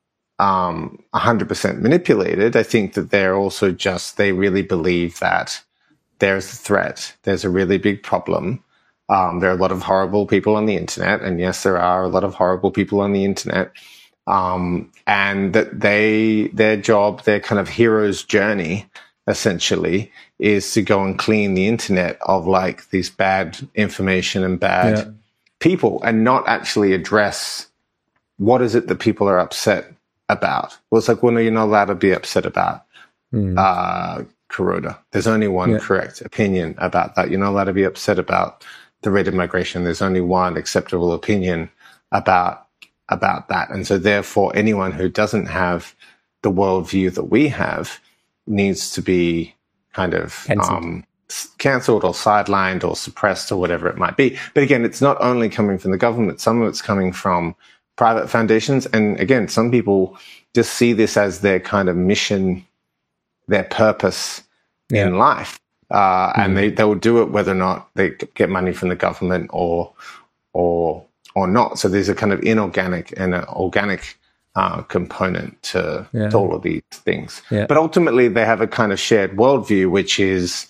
Speaker 2: um, one hundred percent manipulated. I think that they're also just, they really believe that there's a threat. There's a really big problem. Um, there are a lot of horrible people on the internet. And yes, there are a lot of horrible people on the internet. Um, and that they, their job, their kind of hero's journey, essentially, is to go and clean the internet of like these bad information and bad yeah. people and not actually address what is it that people are upset about. Well, it's like, well, no, you're not allowed to be upset about mm. uh, Corona. There's only one yeah. correct opinion about that. You're not allowed to be upset about the rate of migration. There's only one acceptable opinion about about that. And so therefore, anyone who doesn't have the worldview that we have needs to be kind of
Speaker 1: cancelled.
Speaker 2: Um, cancelled or sidelined or suppressed or whatever it might be. But again, it's not only coming from the government. Some of it's coming from private foundations. And again, some people just see this as their kind of mission, their purpose yeah. in life. Uh, mm. And they, they will do it whether or not they get money from the government or, or, or not. So there's a kind of inorganic and an organic uh, component to,
Speaker 1: yeah.
Speaker 2: to all of these things.
Speaker 1: Yeah.
Speaker 2: But ultimately they have a kind of shared worldview, which is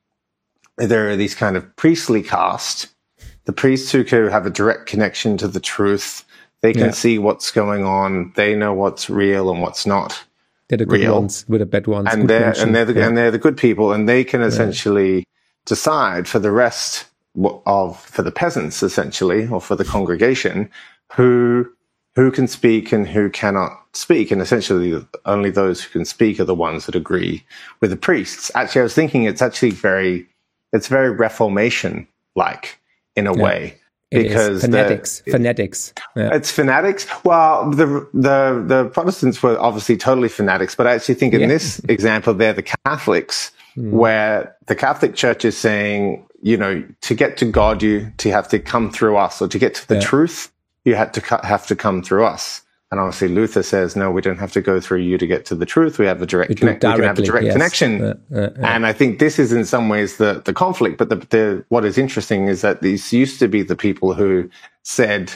Speaker 2: there are these kind of priestly caste, the priests who have a direct connection to the truth. They can yeah. see what's going on. They know what's real and what's not.
Speaker 1: They're the good
Speaker 2: real.
Speaker 1: ones, with the bad ones.
Speaker 2: And they're,
Speaker 1: mention.
Speaker 2: and, they're the,
Speaker 1: yeah.
Speaker 2: and they're the good people, and they can essentially
Speaker 1: yeah.
Speaker 2: decide for the rest of, for the peasants, essentially, or for the congregation, who who can speak and who cannot speak. And essentially, only those who can speak are the ones that agree with the priests. Actually, I was thinking it's actually very, it's very Reformation-like in a
Speaker 1: yeah.
Speaker 2: way.
Speaker 1: It
Speaker 2: because
Speaker 1: is. Fanatics,
Speaker 2: the,
Speaker 1: fanatics. Yeah.
Speaker 2: It's fanatics. Well, the the the Protestants were obviously totally fanatics, but I actually think in yeah. this example, they're the Catholics, mm. where the Catholic Church is saying, you know, to get to God, you to have to come through us, or to get to the yeah. truth, you had to cu- have to come through us. And obviously, Luther says, no, we don't have to go through you to get to the truth. We have a direct connect. We can have a direct
Speaker 1: yes.
Speaker 2: connection.
Speaker 1: Uh, uh, uh.
Speaker 2: And I think this is in some ways the, the conflict. But the, the, what is interesting is that these used to be the people who said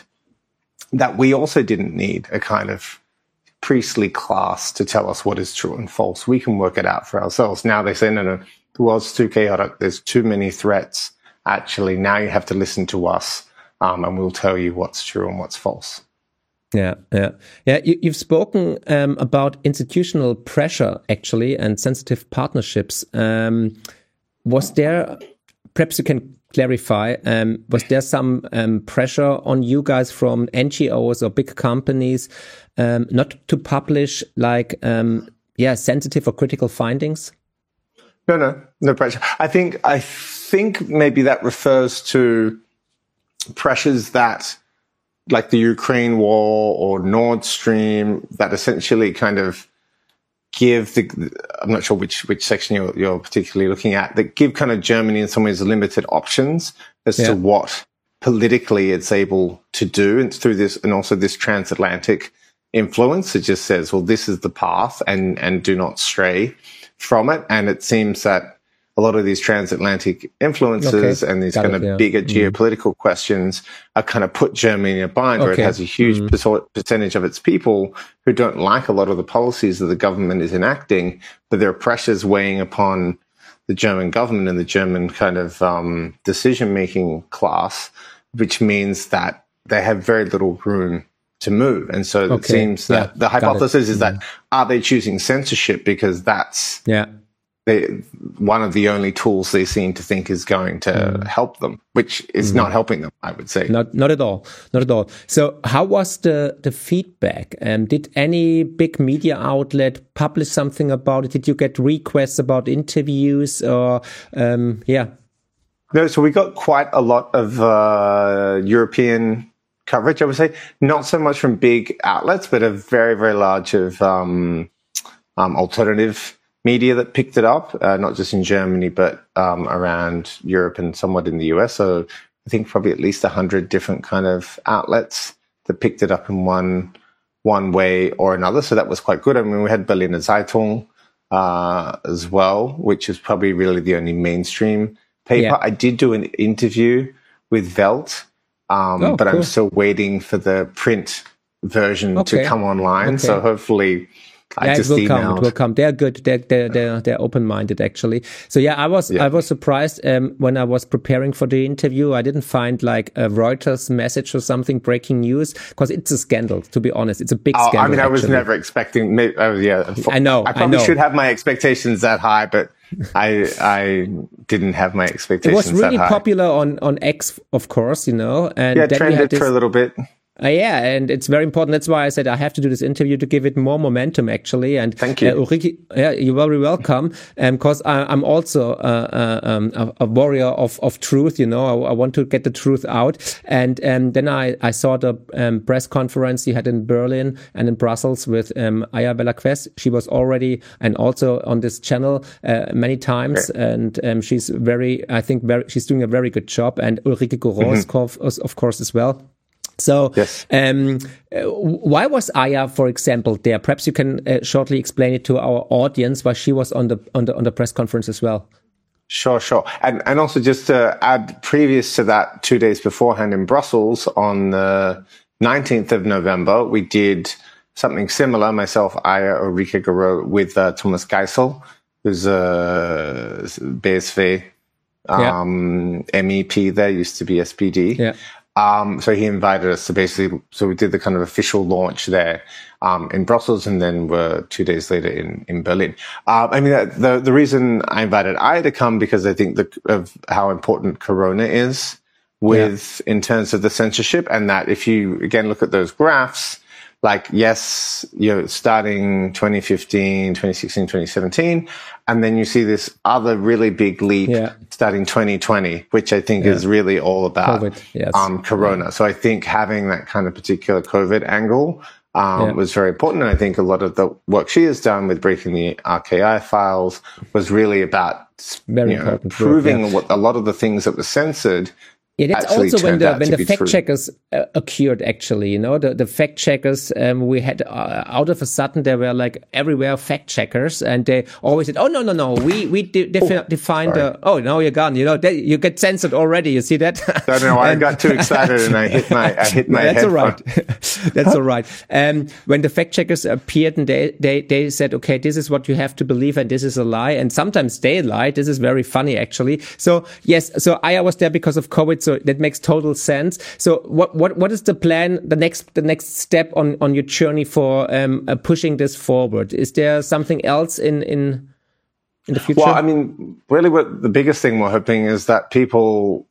Speaker 2: that we also didn't need a kind of priestly class to tell us what is true and false. We can work it out for ourselves. Now they say, no, no, the world's too chaotic. There's too many threats. Actually, now you have to listen to us, um, and we'll tell you what's true and what's false.
Speaker 1: Yeah, yeah, yeah. You, you've spoken um, about institutional pressure, actually, and sensitive partnerships. Um, was there, perhaps you can clarify, um, was there some um, pressure on you guys from N G Os or big companies um, not to publish, like, um, yeah, sensitive or critical findings?
Speaker 2: No, no, no pressure. I think, I think maybe that refers to pressures that, like the Ukraine war or Nord Stream, that essentially kind of give the, I'm not sure which, which section you're, you're particularly looking at, that give kind of Germany in some ways limited options as yeah. to what politically it's able to do, and through this, and also this transatlantic influence. It just says, well, this is the path, and, and do not stray from it. And it seems that a lot of these transatlantic influences okay. and these Got kind it, of yeah. bigger mm. geopolitical questions are kind of put Germany in a bind, where okay. it has a huge mm. percentage of its people who don't like a lot of the policies that the government is enacting, but there are pressures weighing upon the German government and the German kind of um, decision-making class, which means that they have very little room to move. And so
Speaker 1: Okay.
Speaker 2: it seems that
Speaker 1: Yeah.
Speaker 2: the
Speaker 1: Got it.
Speaker 2: hypothesis is that are they choosing censorship because that's
Speaker 1: Yeah.
Speaker 2: they, one of the only tools they seem to think is going to
Speaker 1: Mm.
Speaker 2: help them, which is not helping them, I would say.
Speaker 1: Not, not at all. Not at all. So how was the, the feedback? Um, did any big media outlet publish something about it? Did you get requests about interviews or, um, yeah?
Speaker 2: No, so we got quite a lot of uh, European coverage, I would say. Not so much from big outlets, but a very, very large of um, um, alternative media that picked it up, uh, not just in Germany, but um, around Europe and somewhat in the U S. So I think probably at least one hundred different kind of outlets that picked it up in one one way or another. So that was quite good. I mean, we had Berliner Zeitung uh, as well, which is probably really the only mainstream paper.
Speaker 1: Yeah.
Speaker 2: I did do an interview with Welt, um,
Speaker 1: Oh,
Speaker 2: but
Speaker 1: cool.
Speaker 2: I'm still waiting for the print version
Speaker 1: Okay.
Speaker 2: to come online.
Speaker 1: Okay.
Speaker 2: So hopefully I
Speaker 1: Yeah, it
Speaker 2: just
Speaker 1: will
Speaker 2: emailed.
Speaker 1: come. It will come. They're good. They're they're they're, they're open-minded actually. So yeah, I was
Speaker 2: Yeah.
Speaker 1: I was surprised um, when I was preparing for the interview. I didn't find like a Reuters message or something breaking news because it's a scandal. To be honest, it's a big
Speaker 2: Oh,
Speaker 1: scandal.
Speaker 2: I mean, I was
Speaker 1: actually.
Speaker 2: never expecting. Maybe, oh, yeah,
Speaker 1: I know,
Speaker 2: I
Speaker 1: I
Speaker 2: probably
Speaker 1: know.
Speaker 2: should have my expectations that high, but I I didn't have my
Speaker 1: It
Speaker 2: expectations
Speaker 1: was really
Speaker 2: that high.
Speaker 1: popular on on X, of course, you know. And
Speaker 2: Yeah,
Speaker 1: then we
Speaker 2: trended
Speaker 1: had this,
Speaker 2: for a little bit.
Speaker 1: Uh, yeah, and it's very important. That's why I said I have to do this interview to give it more momentum, actually. And
Speaker 2: Thank you.
Speaker 1: Uh, Ulrike, yeah, you're very welcome. Because I'm also uh, uh, um, a, a warrior of, of truth, you know. I, I want to get the truth out. And um, then I, I saw the um, press conference you had in Berlin and in Brussels with um, Aya Bella-Quest. She was already and also on this channel uh, many times,
Speaker 2: Great.
Speaker 1: and um, she's very, I think, very, she's doing a very good job. And Ulrike Goros,
Speaker 2: Mm-hmm.
Speaker 1: of, of course, as well. So,
Speaker 2: Yes.
Speaker 1: um, uh, why was Aya, for example, there? Perhaps you can uh, shortly explain it to our audience why she was on the on the on the press conference as well.
Speaker 2: Sure, sure. And and also just to add, previous to that, two days beforehand in Brussels on the nineteenth of November, we did something similar, myself, Aya, Ulrike Garo, with uh, Thomas Geisel, who's a B S V um, M E P there, used to be S P D.
Speaker 1: Yeah.
Speaker 2: Um, so he invited us to basically, so we did the kind of official launch there um, in Brussels, and then we're two days later in, in Berlin. Uh, I mean, the the reason I invited Aya to come, because I think the, of how important Corona is with, yeah. in terms of the censorship, and that if you, again, look at those graphs, like, yes, you know, starting twenty fifteen, twenty sixteen, twenty seventeen, and then you see this other really big leap
Speaker 1: yeah.
Speaker 2: starting twenty twenty, which I think
Speaker 1: yeah.
Speaker 2: is really all about
Speaker 1: COVID, yes.
Speaker 2: um, Corona. So I think having that kind of particular COVID angle um, yeah. was very important. And I think a lot of the work she has done with breaking the R K I files was really about
Speaker 1: very
Speaker 2: you know,
Speaker 1: important
Speaker 2: proving
Speaker 1: work, yeah.
Speaker 2: what a lot of the things that were censored.
Speaker 1: Yeah, that's also when the when the fact checkers uh, occurred. Actually, you know, the the fact checkers. Um, we had uh, out of a sudden there were like everywhere fact checkers, and they always said, "Oh no, no, no, we we de- defi-
Speaker 2: oh,
Speaker 1: defined. Uh, oh, now you're gone. You know, they, you get censored already. You see that?"
Speaker 2: I don't know. I got too excited and I hit my I hit my.
Speaker 1: That's
Speaker 2: head
Speaker 1: all right. That's all right. Um, when the fact checkers appeared and they they they said, "Okay, this is what you have to believe, and this is a lie," and sometimes they lie. This is very funny, actually. So yes, so Aya was there because of COVID. So So that makes total sense. So what what what is the plan? The next the next step on on your journey for um, uh, pushing this forward? Is there something else in in in the future?
Speaker 2: Well, I mean, really, what the biggest thing we're hoping is that people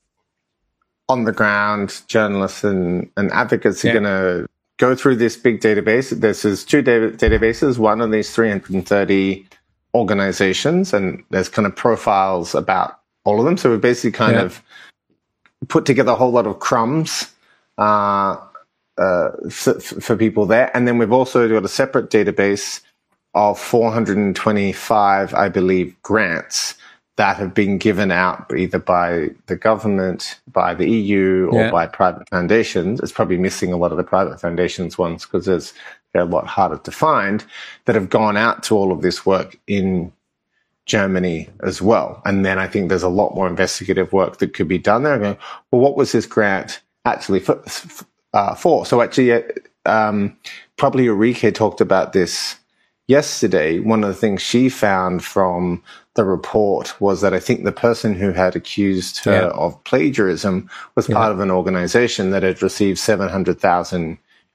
Speaker 2: on the ground, journalists and and advocates, are yeah. going to go through this big database. This is two data- databases. One of these three hundred thirty organizations, and there's kind of profiles about all of them. So we basically kind yeah. of put together a whole lot of crumbs uh, uh, for, for people there. And then we've also got a separate database of four hundred twenty-five, I believe, grants that have been given out either by the government, by the E U, or yeah. by private foundations. It's probably missing a lot of the private foundations ones because there's they're a lot harder to find, that have gone out to all of this work in Germany as well. And then I think there's a lot more investigative work that could be done there. Going, well, what was this grant actually for? Uh, for? So actually, um, probably Ulrike talked about this yesterday. One of the things she found from the report was that I think the person who had accused her
Speaker 1: yeah.
Speaker 2: of plagiarism was
Speaker 1: yeah.
Speaker 2: part of an organization that had received seven hundred thousand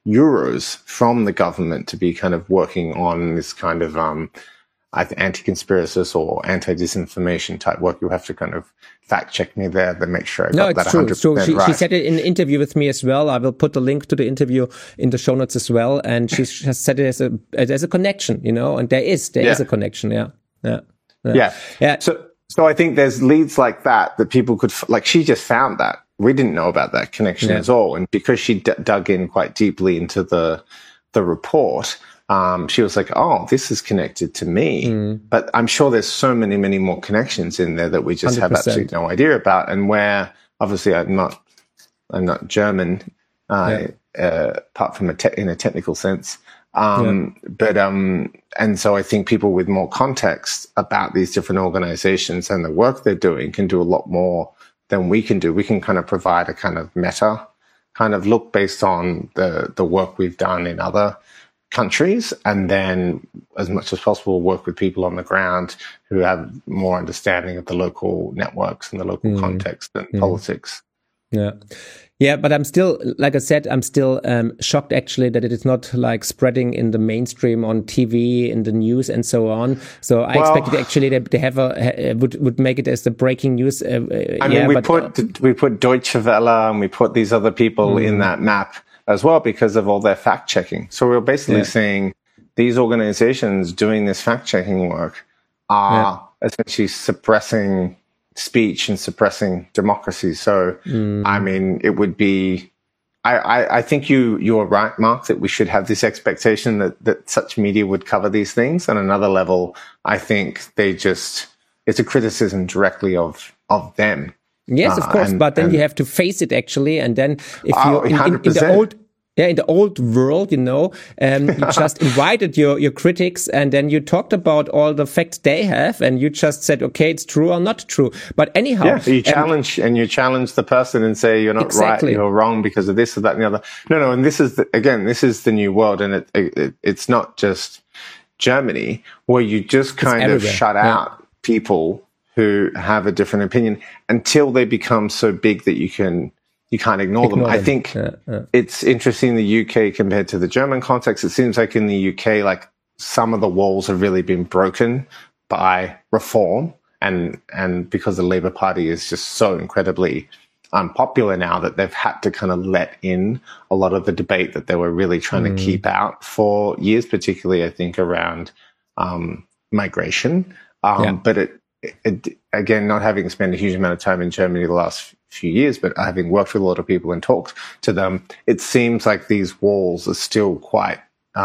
Speaker 2: euros from the government to be kind of working on this kind of um, either anti-conspiracist or anti-disinformation type work. You have to kind of fact check me there to make sure I
Speaker 1: no,
Speaker 2: got that
Speaker 1: it's true.
Speaker 2: one hundred percent
Speaker 1: it's true. She,
Speaker 2: right.
Speaker 1: she said it in an interview with me as well. I will put the link to the interview in the show notes as well. And she has said it as a as a connection, you know, and there is there
Speaker 2: yeah.
Speaker 1: is a connection. Yeah, yeah,
Speaker 2: yeah. yeah.
Speaker 1: yeah.
Speaker 2: So so I think there's leads like that that people could like. She just found that. We didn't know about that connection yeah. at all, and because she d- dug in quite deeply into the the report. Um, she was like, oh, this is connected to me. Mm. But I'm sure there's so many, many more connections in there that we just one hundred percent have absolutely no idea about. And where, obviously, I'm not, I'm not German, uh, yeah. uh, apart from a te- in a technical sense. Um, yeah. But, um, and so I think people with more context about these different organizations and the work they're doing can do a lot more than we can do. We can kind of provide a kind of meta kind of look based on the, the work we've done in other countries, and then as much as possible work with people on the ground who have more understanding of the local networks and the local mm. context and mm. politics.
Speaker 1: Yeah. Yeah, but I'm still, like I said, I'm still um, shocked actually that it is not like spreading in the mainstream on T V, in the news and so on. So I well, expected actually that they have a, uh, would would make it as the breaking news. Uh,
Speaker 2: I
Speaker 1: yeah,
Speaker 2: mean, we
Speaker 1: but,
Speaker 2: put uh, we put Deutsche Welle and we put these other people mm. in that map as well because of all their fact checking. So we're basically yeah. saying these organizations doing this fact checking work are yeah. essentially suppressing speech and suppressing democracy. So, mm. I mean, it would be, I, I, I think you, you're right, Mark, that we should have this expectation that, that such media would cover these things. On another level, I think they just, it's a criticism directly of, of them.
Speaker 1: Yes, of course, uh, and, but then and, you have to face it actually, and then if you
Speaker 2: oh,
Speaker 1: in, in, in the old yeah in the old world, you know, um, you just invited your your critics, and then you talked about all the facts they have, and you just said, okay, it's true or not true. But anyhow,
Speaker 2: yeah, you challenge um, and you challenge the person and say you're not exactly. right, you're wrong because of this or that and the other. No, no, and this is the, again, this is the new world, and it, it it's not just Germany where you just kind of shut yeah. out people who have a different opinion until they become so big that you can you can't ignore, ignore them. them. I think yeah, yeah. it's interesting the U K compared to the German context. It seems like in the U K, like some of the walls have really been broken by reform, and and because the Labour Party is just so incredibly unpopular now that they've had to kind of let in a lot of the debate that they were really trying mm. to keep out for years, particularly I think around um, migration. Um, yeah. But it. It, again, not having spent a huge amount of time in Germany the last few years, but having worked with a lot of people and talked to them, it seems like these walls are still quite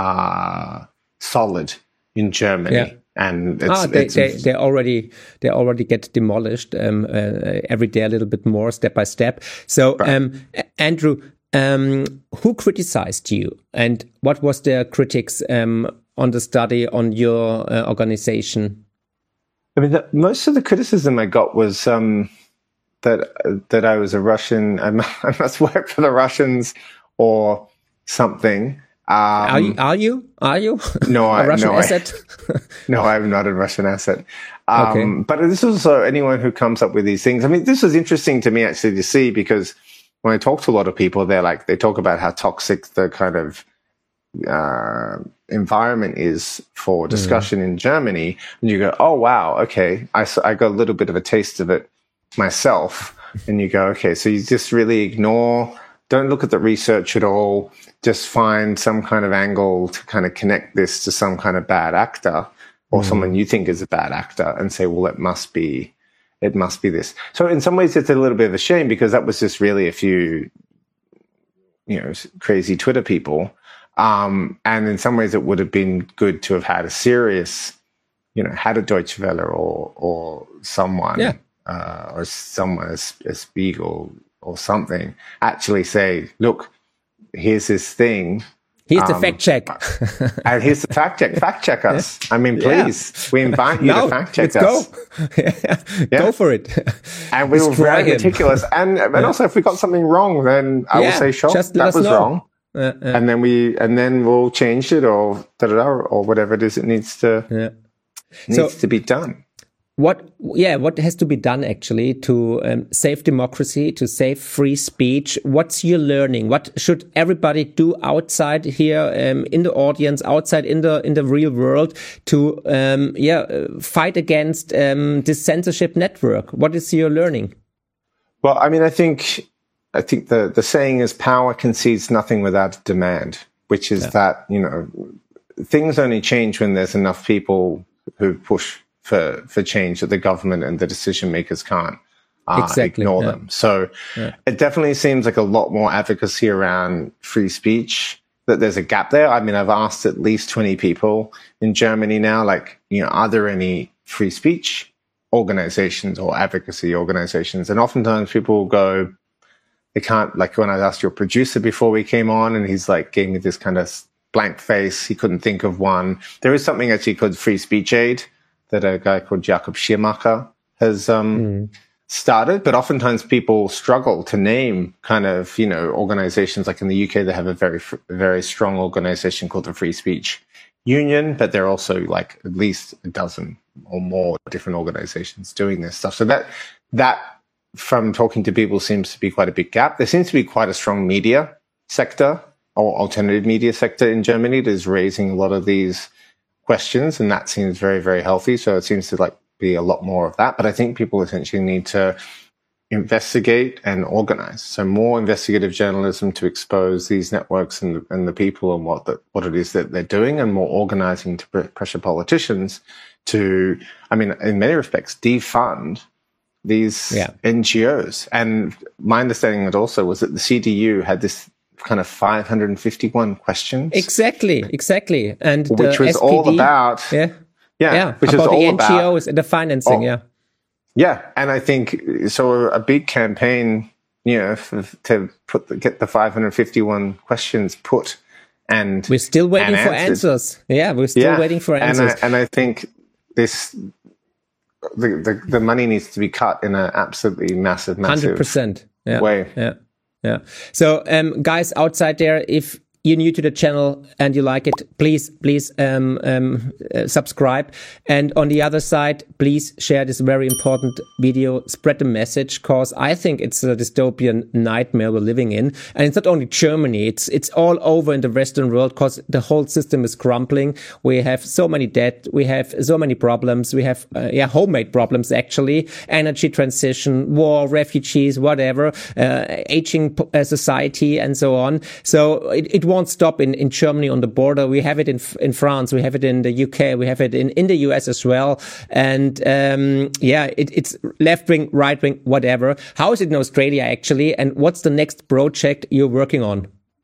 Speaker 2: uh, solid in Germany. Yeah. And it's,
Speaker 1: ah, they,
Speaker 2: it's,
Speaker 1: they, they already they already get demolished um, uh, every day a little bit more, step by step. So, right. um, Andrew, um, who criticized you, and what was their critics um, on the study on your uh, organization?
Speaker 2: I mean, the, most of the criticism I got was um, that that I was a Russian. I must work for the Russians or something. Um,
Speaker 1: are you? Are you? Are you?
Speaker 2: No,
Speaker 1: a
Speaker 2: I,
Speaker 1: Russian
Speaker 2: no,
Speaker 1: asset.
Speaker 2: I, no, I'm not a Russian asset. Um,
Speaker 1: okay.
Speaker 2: But this is also anyone who comes up with these things. I mean, this was interesting to me actually to see because when I talk to a lot of people, they're like they talk about how toxic the kind of uh, environment is for discussion mm. in Germany, and you go, oh wow, okay, I, I got a little bit of a taste of it myself, and you go, okay, so you just really ignore, don't look at the research at all, just find some kind of angle to kind of connect this to some kind of bad actor or mm. someone you think is a bad actor and say, well, it must be, it must be this. So in some ways it's a little bit of a shame because that was just really a few, you know, crazy Twitter people. Um, and in some ways it would have been good to have had a serious, you know, had a Deutsche Welle or, or someone,
Speaker 1: yeah.
Speaker 2: uh, or someone, a, a Spiegel or something actually say, look, here's this thing.
Speaker 1: Here's
Speaker 2: um,
Speaker 1: the fact check.
Speaker 2: And here's the fact check. Fact check us. I mean, please, yeah. we invite you
Speaker 1: no,
Speaker 2: to fact check
Speaker 1: let's
Speaker 2: us.
Speaker 1: Go. yeah. Go for it.
Speaker 2: And we were very him. meticulous. And, and yeah. also if we got something wrong, then I
Speaker 1: yeah,
Speaker 2: will say, sure, that was
Speaker 1: know.
Speaker 2: wrong. Uh, uh, and then we, and then we'll change it or da da da or whatever it is it needs to,
Speaker 1: yeah.
Speaker 2: needs so, to be done.
Speaker 1: what, yeah, what has to be done actually to um, save democracy, to save free speech? What's your learning? What should everybody do outside here, um, in the audience, outside in the in the real world, to um, yeah uh, fight against um, this censorship network? What is your learning?
Speaker 2: Well, I mean, I think I think the the saying is power concedes nothing without demand, which is yeah. that, you know, things only change when there's enough people who push for for change that the government and the decision makers can't uh,
Speaker 1: exactly,
Speaker 2: ignore
Speaker 1: yeah.
Speaker 2: them. So
Speaker 1: yeah.
Speaker 2: it definitely seems like a lot more advocacy around free speech, that there's a gap there. I mean, I've asked at least twenty people in Germany now, like, you know, are there any free speech organizations or advocacy organizations? And oftentimes people will go, they can't, like when I asked your producer before we came on, and he's like, gave me this kind of blank face. He couldn't think of one. There is something actually called Free Speech Aid that a guy called Jakob Schirmacher has um, mm. started. But oftentimes people struggle to name kind of, you know, organizations. Like in the U K, they have a very, very strong organization called the Free Speech Union, but there are also like at least a dozen or more different organizations doing this stuff. So that, that from talking to people seems to be quite a big gap. There seems to be quite a strong media sector or alternative media sector in Germany that is raising a lot of these questions, and that seems very, very healthy. So it seems to like be a lot more of that. But I think people essentially need to investigate and organize. So more investigative journalism to expose these networks and, and the people and what the, what it is that they're doing, and more organizing to pr- pressure politicians to, I mean, in many respects, defund these yeah. N G Os. And my understanding it also was that the C D U had this kind of five hundred fifty-one questions.
Speaker 1: Exactly, exactly. And
Speaker 2: which was
Speaker 1: S P D,
Speaker 2: all about,
Speaker 1: yeah,
Speaker 2: yeah,
Speaker 1: yeah
Speaker 2: which
Speaker 1: about
Speaker 2: is all
Speaker 1: the N G Os
Speaker 2: about,
Speaker 1: and the financing,
Speaker 2: oh,
Speaker 1: yeah.
Speaker 2: Yeah, and I think so. A big campaign, you know, for, to put the, get the five hundred fifty-one questions put, and
Speaker 1: we're still waiting for answers. Yeah, we're still
Speaker 2: yeah.
Speaker 1: waiting for answers.
Speaker 2: And I, and I think this, the, the the money needs to be cut in an absolutely massive, massive
Speaker 1: hundred percent yeah.
Speaker 2: way.
Speaker 1: Yeah, yeah. So, um, guys outside there, if you're new to the channel and you like it, please, please um, um, uh, subscribe. And on the other side, please share this very important video, spread the message, because I think it's a dystopian nightmare we're living in. And it's not only Germany, it's it's all over in the Western world, because the whole system is crumbling. We have so many debt, we have so many problems, we have uh, yeah homemade problems actually, energy transition, war, refugees, whatever, uh, aging uh, society and so on. So it, it won't stop in, in Germany on the border. We have it in in France, we have it in the U K, we have it in, in the U S as well. And um, yeah, it, it's left wing, right wing, whatever. How is it in Australia actually? And what's the next project you're working on?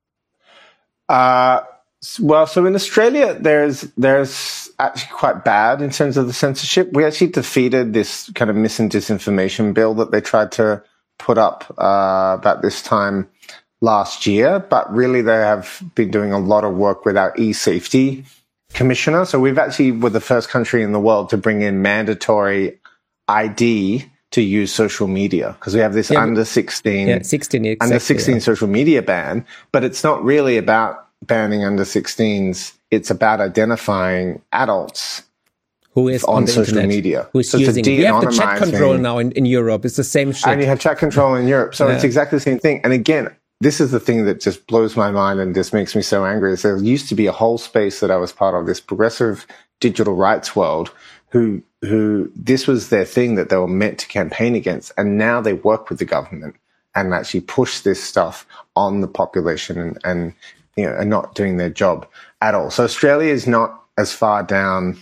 Speaker 2: Uh, well, so in Australia, there's there's actually quite bad in terms of the censorship. We actually defeated this kind of mis and disinformation bill that they tried to put up uh, about this time last year, but really they have been doing a lot of work with our e-safety commissioner. So we've actually were the first country in the world to bring in mandatory I D to use social media, because we have this yeah, under sixteen,
Speaker 1: yeah, sixteen exactly,
Speaker 2: under sixteen
Speaker 1: yeah.
Speaker 2: social media ban, but it's not really about banning under sixteens. It's about identifying adults
Speaker 1: who is
Speaker 2: on,
Speaker 1: on the
Speaker 2: social
Speaker 1: internet,
Speaker 2: media.
Speaker 1: who is
Speaker 2: so
Speaker 1: using it. We have the chat control now in, in Europe. It's the same shit.
Speaker 2: And you have chat control in Europe. So
Speaker 1: yeah.
Speaker 2: it's exactly the same thing. And again, this is the thing that just blows my mind and just makes me so angry. Is there used to be a whole space that I was part of, this progressive digital rights world, who who this was their thing that they were meant to campaign against. And now they work with the government and actually push this stuff on the population and, and you know, are not doing their job at all. So Australia is not as far down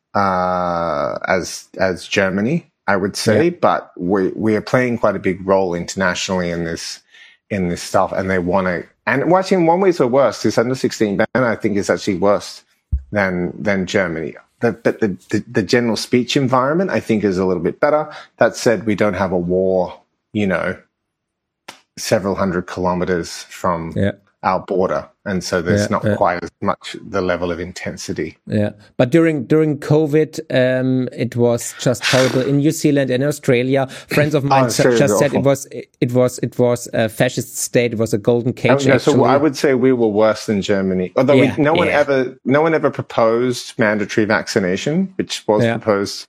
Speaker 2: uh, as as Germany, I would say, yeah. but we we are playing quite a big role internationally in this in this stuff, and they want to. And watching in one way, it's worse. This under sixteen ban, I think, is actually worse than than Germany. The, but the, the the general speech environment, I think, is a little bit better. That said, we don't have a war, you know, several hundred kilometers from yeah. our border, and so there's yeah, not yeah. quite as much the level of intensity.
Speaker 1: Yeah, but during during COVID, um, it was just horrible in New Zealand and Australia. Friends of mine oh, just awful. said it was it was it was a fascist state. It was a golden cage.
Speaker 2: Oh, no, so I would say we were worse than Germany. Although yeah, we, no one
Speaker 1: yeah.
Speaker 2: ever no one ever proposed mandatory vaccination, which was yeah. proposed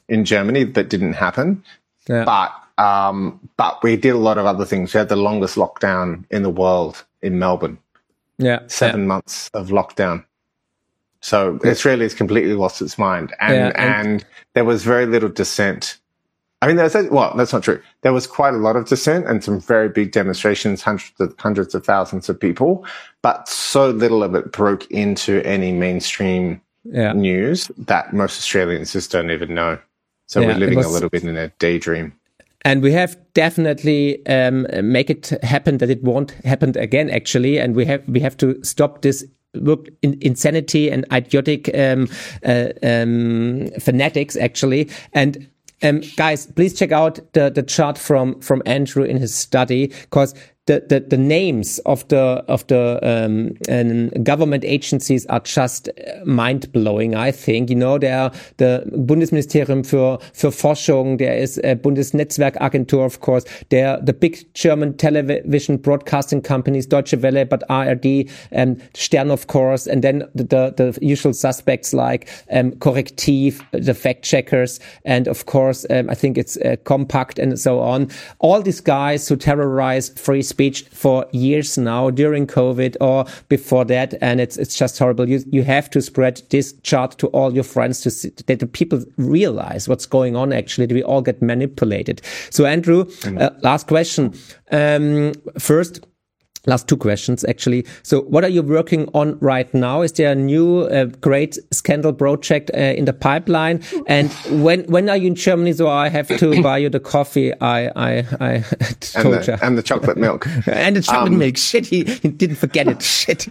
Speaker 2: in Germany that didn't happen.
Speaker 1: Yeah.
Speaker 2: But um, but we did a lot of other things. We had the longest lockdown in the world in Melbourne.
Speaker 1: Yeah.
Speaker 2: Seven
Speaker 1: yeah.
Speaker 2: months of lockdown. So Australia has completely lost its mind. And,
Speaker 1: yeah,
Speaker 2: and,
Speaker 1: and
Speaker 2: there was very little dissent. I mean, there's, well, that's not true. There was quite a lot of dissent and some very big demonstrations, hundreds of, hundreds of thousands of people, but so little of it broke into any mainstream
Speaker 1: yeah.
Speaker 2: news that most Australians just don't even know. So
Speaker 1: yeah,
Speaker 2: we're living
Speaker 1: was,
Speaker 2: a little bit in a daydream.
Speaker 1: And we have definitely um, make it happen that it won't happen again, actually. And we have we have to stop this look in, insanity and idiotic um, uh, um, fanatics, actually. And Um, guys, please check out the, the chart from, from Andrew in his study, because the, the, the names of the, of the, um, um, government agencies are just mind blowing, I think. You know, there are the Bundesministerium für, für Forschung, there is a Bundesnetzwerkagentur, of course, there are the big German television broadcasting companies, Deutsche Welle, but A R D, um, Stern, of course, and then the, the, the usual suspects like, um, Korrektiv, the fact checkers, and of course, um, I think it's uh, Compact and so on. All these guys who terrorize free speech for years now during COVID or before that, and it's it's just horrible. You you have to spread this chart to all your friends to see, that the people realize what's going on. Actually, that we all get manipulated. So, Andrew, uh, last question. Um, first. Last two questions, actually. So what are you working on right now? Is there a new uh, great scandal project uh, in the pipeline? And when when are you in Germany? So I have to buy you the coffee. I I, I told
Speaker 2: and the,
Speaker 1: you.
Speaker 2: And the chocolate milk.
Speaker 1: and the chocolate
Speaker 2: um,
Speaker 1: milk. Shit, he, he didn't forget it. Shit.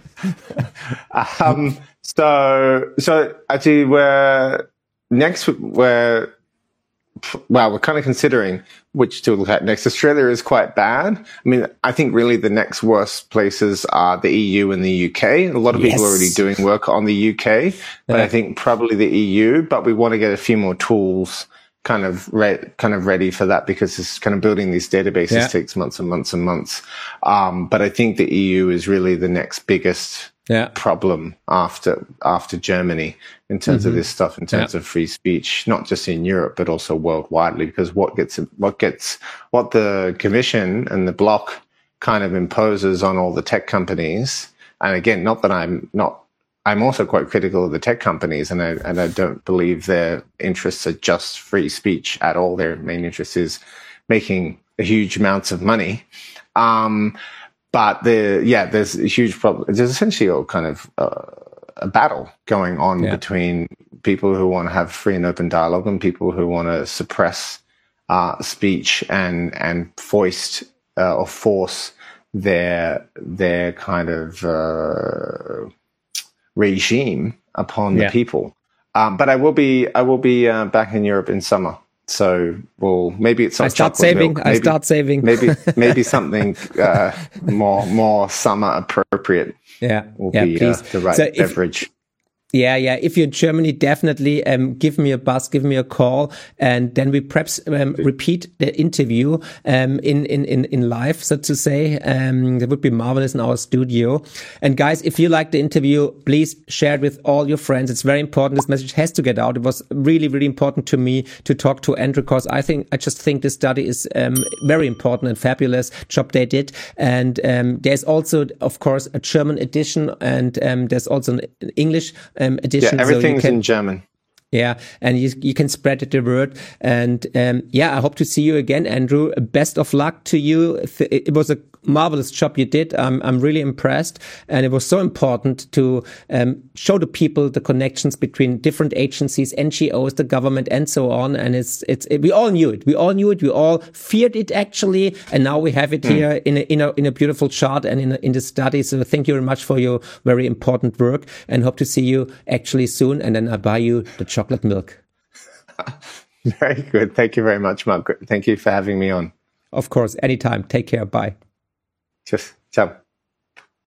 Speaker 2: um, so, so actually we're next, we're, well, we're kind of considering which to look at next. Australia is quite bad. I mean, I think really the next worst places are the E U and the U K. A lot of
Speaker 1: yes.
Speaker 2: people are already doing work on the U K, but yeah. I think probably the E U, but we want to get a few more tools kind of re- kind of ready for that, because this kind of building these databases yeah. takes months and months and months. Um, but I think the E U is really the next biggest yeah. problem after after Germany in terms mm-hmm. of this stuff, in terms yeah. of free speech, not just in Europe but also worldwide. Because what gets what gets what the Commission and the bloc kind of imposes on all the tech companies, and again, not that I'm not. I'm also quite critical of the tech companies, and I and I don't believe their interests are just free speech at all. Their main interest is making huge amounts of money. Um, but the yeah, there's a huge problem. There's essentially a kind of uh, a battle going on yeah. between people who want to have free and open dialogue and people who want to suppress uh, speech and and foist uh, or force their their kind of uh, regime upon the yeah. people. Um, but I will be I will be uh, back in Europe in summer. So, well, maybe it's
Speaker 1: I start saving.
Speaker 2: Milk. Maybe,
Speaker 1: I start saving.
Speaker 2: maybe, maybe something uh, more, more summer appropriate.
Speaker 1: Yeah,
Speaker 2: will
Speaker 1: yeah,
Speaker 2: be
Speaker 1: please.
Speaker 2: Uh, the right
Speaker 1: so if,
Speaker 2: beverage.
Speaker 1: Yeah, yeah. If you're in Germany, definitely um, give me a buzz, give me a call, and then we perhaps um, repeat the interview um, in, in, in, in live, so to say. Um, that would be marvelous in our studio. And guys, if you like the interview, please share it with all your friends. It's very important. This message has to get out. It was really, really important to me to talk to Andrew, because I think I just think this study is um, very important and fabulous job they did. And um, there's also, of course, a German edition, and um, there's also an English Um, edition.
Speaker 2: Yeah, everything's
Speaker 1: so can,
Speaker 2: in German.
Speaker 1: Yeah, and you you can spread the word. And um, yeah, I hope to see you again, Andrew. Best of luck to you. It was a marvelous job you did. I'm I'm really impressed, and it was so important to um, show the people the connections between different agencies, N G Os, the government, and so on. And it's it's it, we all knew it. We all knew it. We all feared it, actually, and now we have it mm. here in a in a in a beautiful chart and in a, in the study. So thank you very much for your very important work, and hope to see you actually soon. And then I buy you the chocolate milk.
Speaker 2: Very good. Thank you very much, Mark. Thank you for having me on.
Speaker 1: Of course, anytime. Take care. Bye.
Speaker 2: Tschüss. Ciao.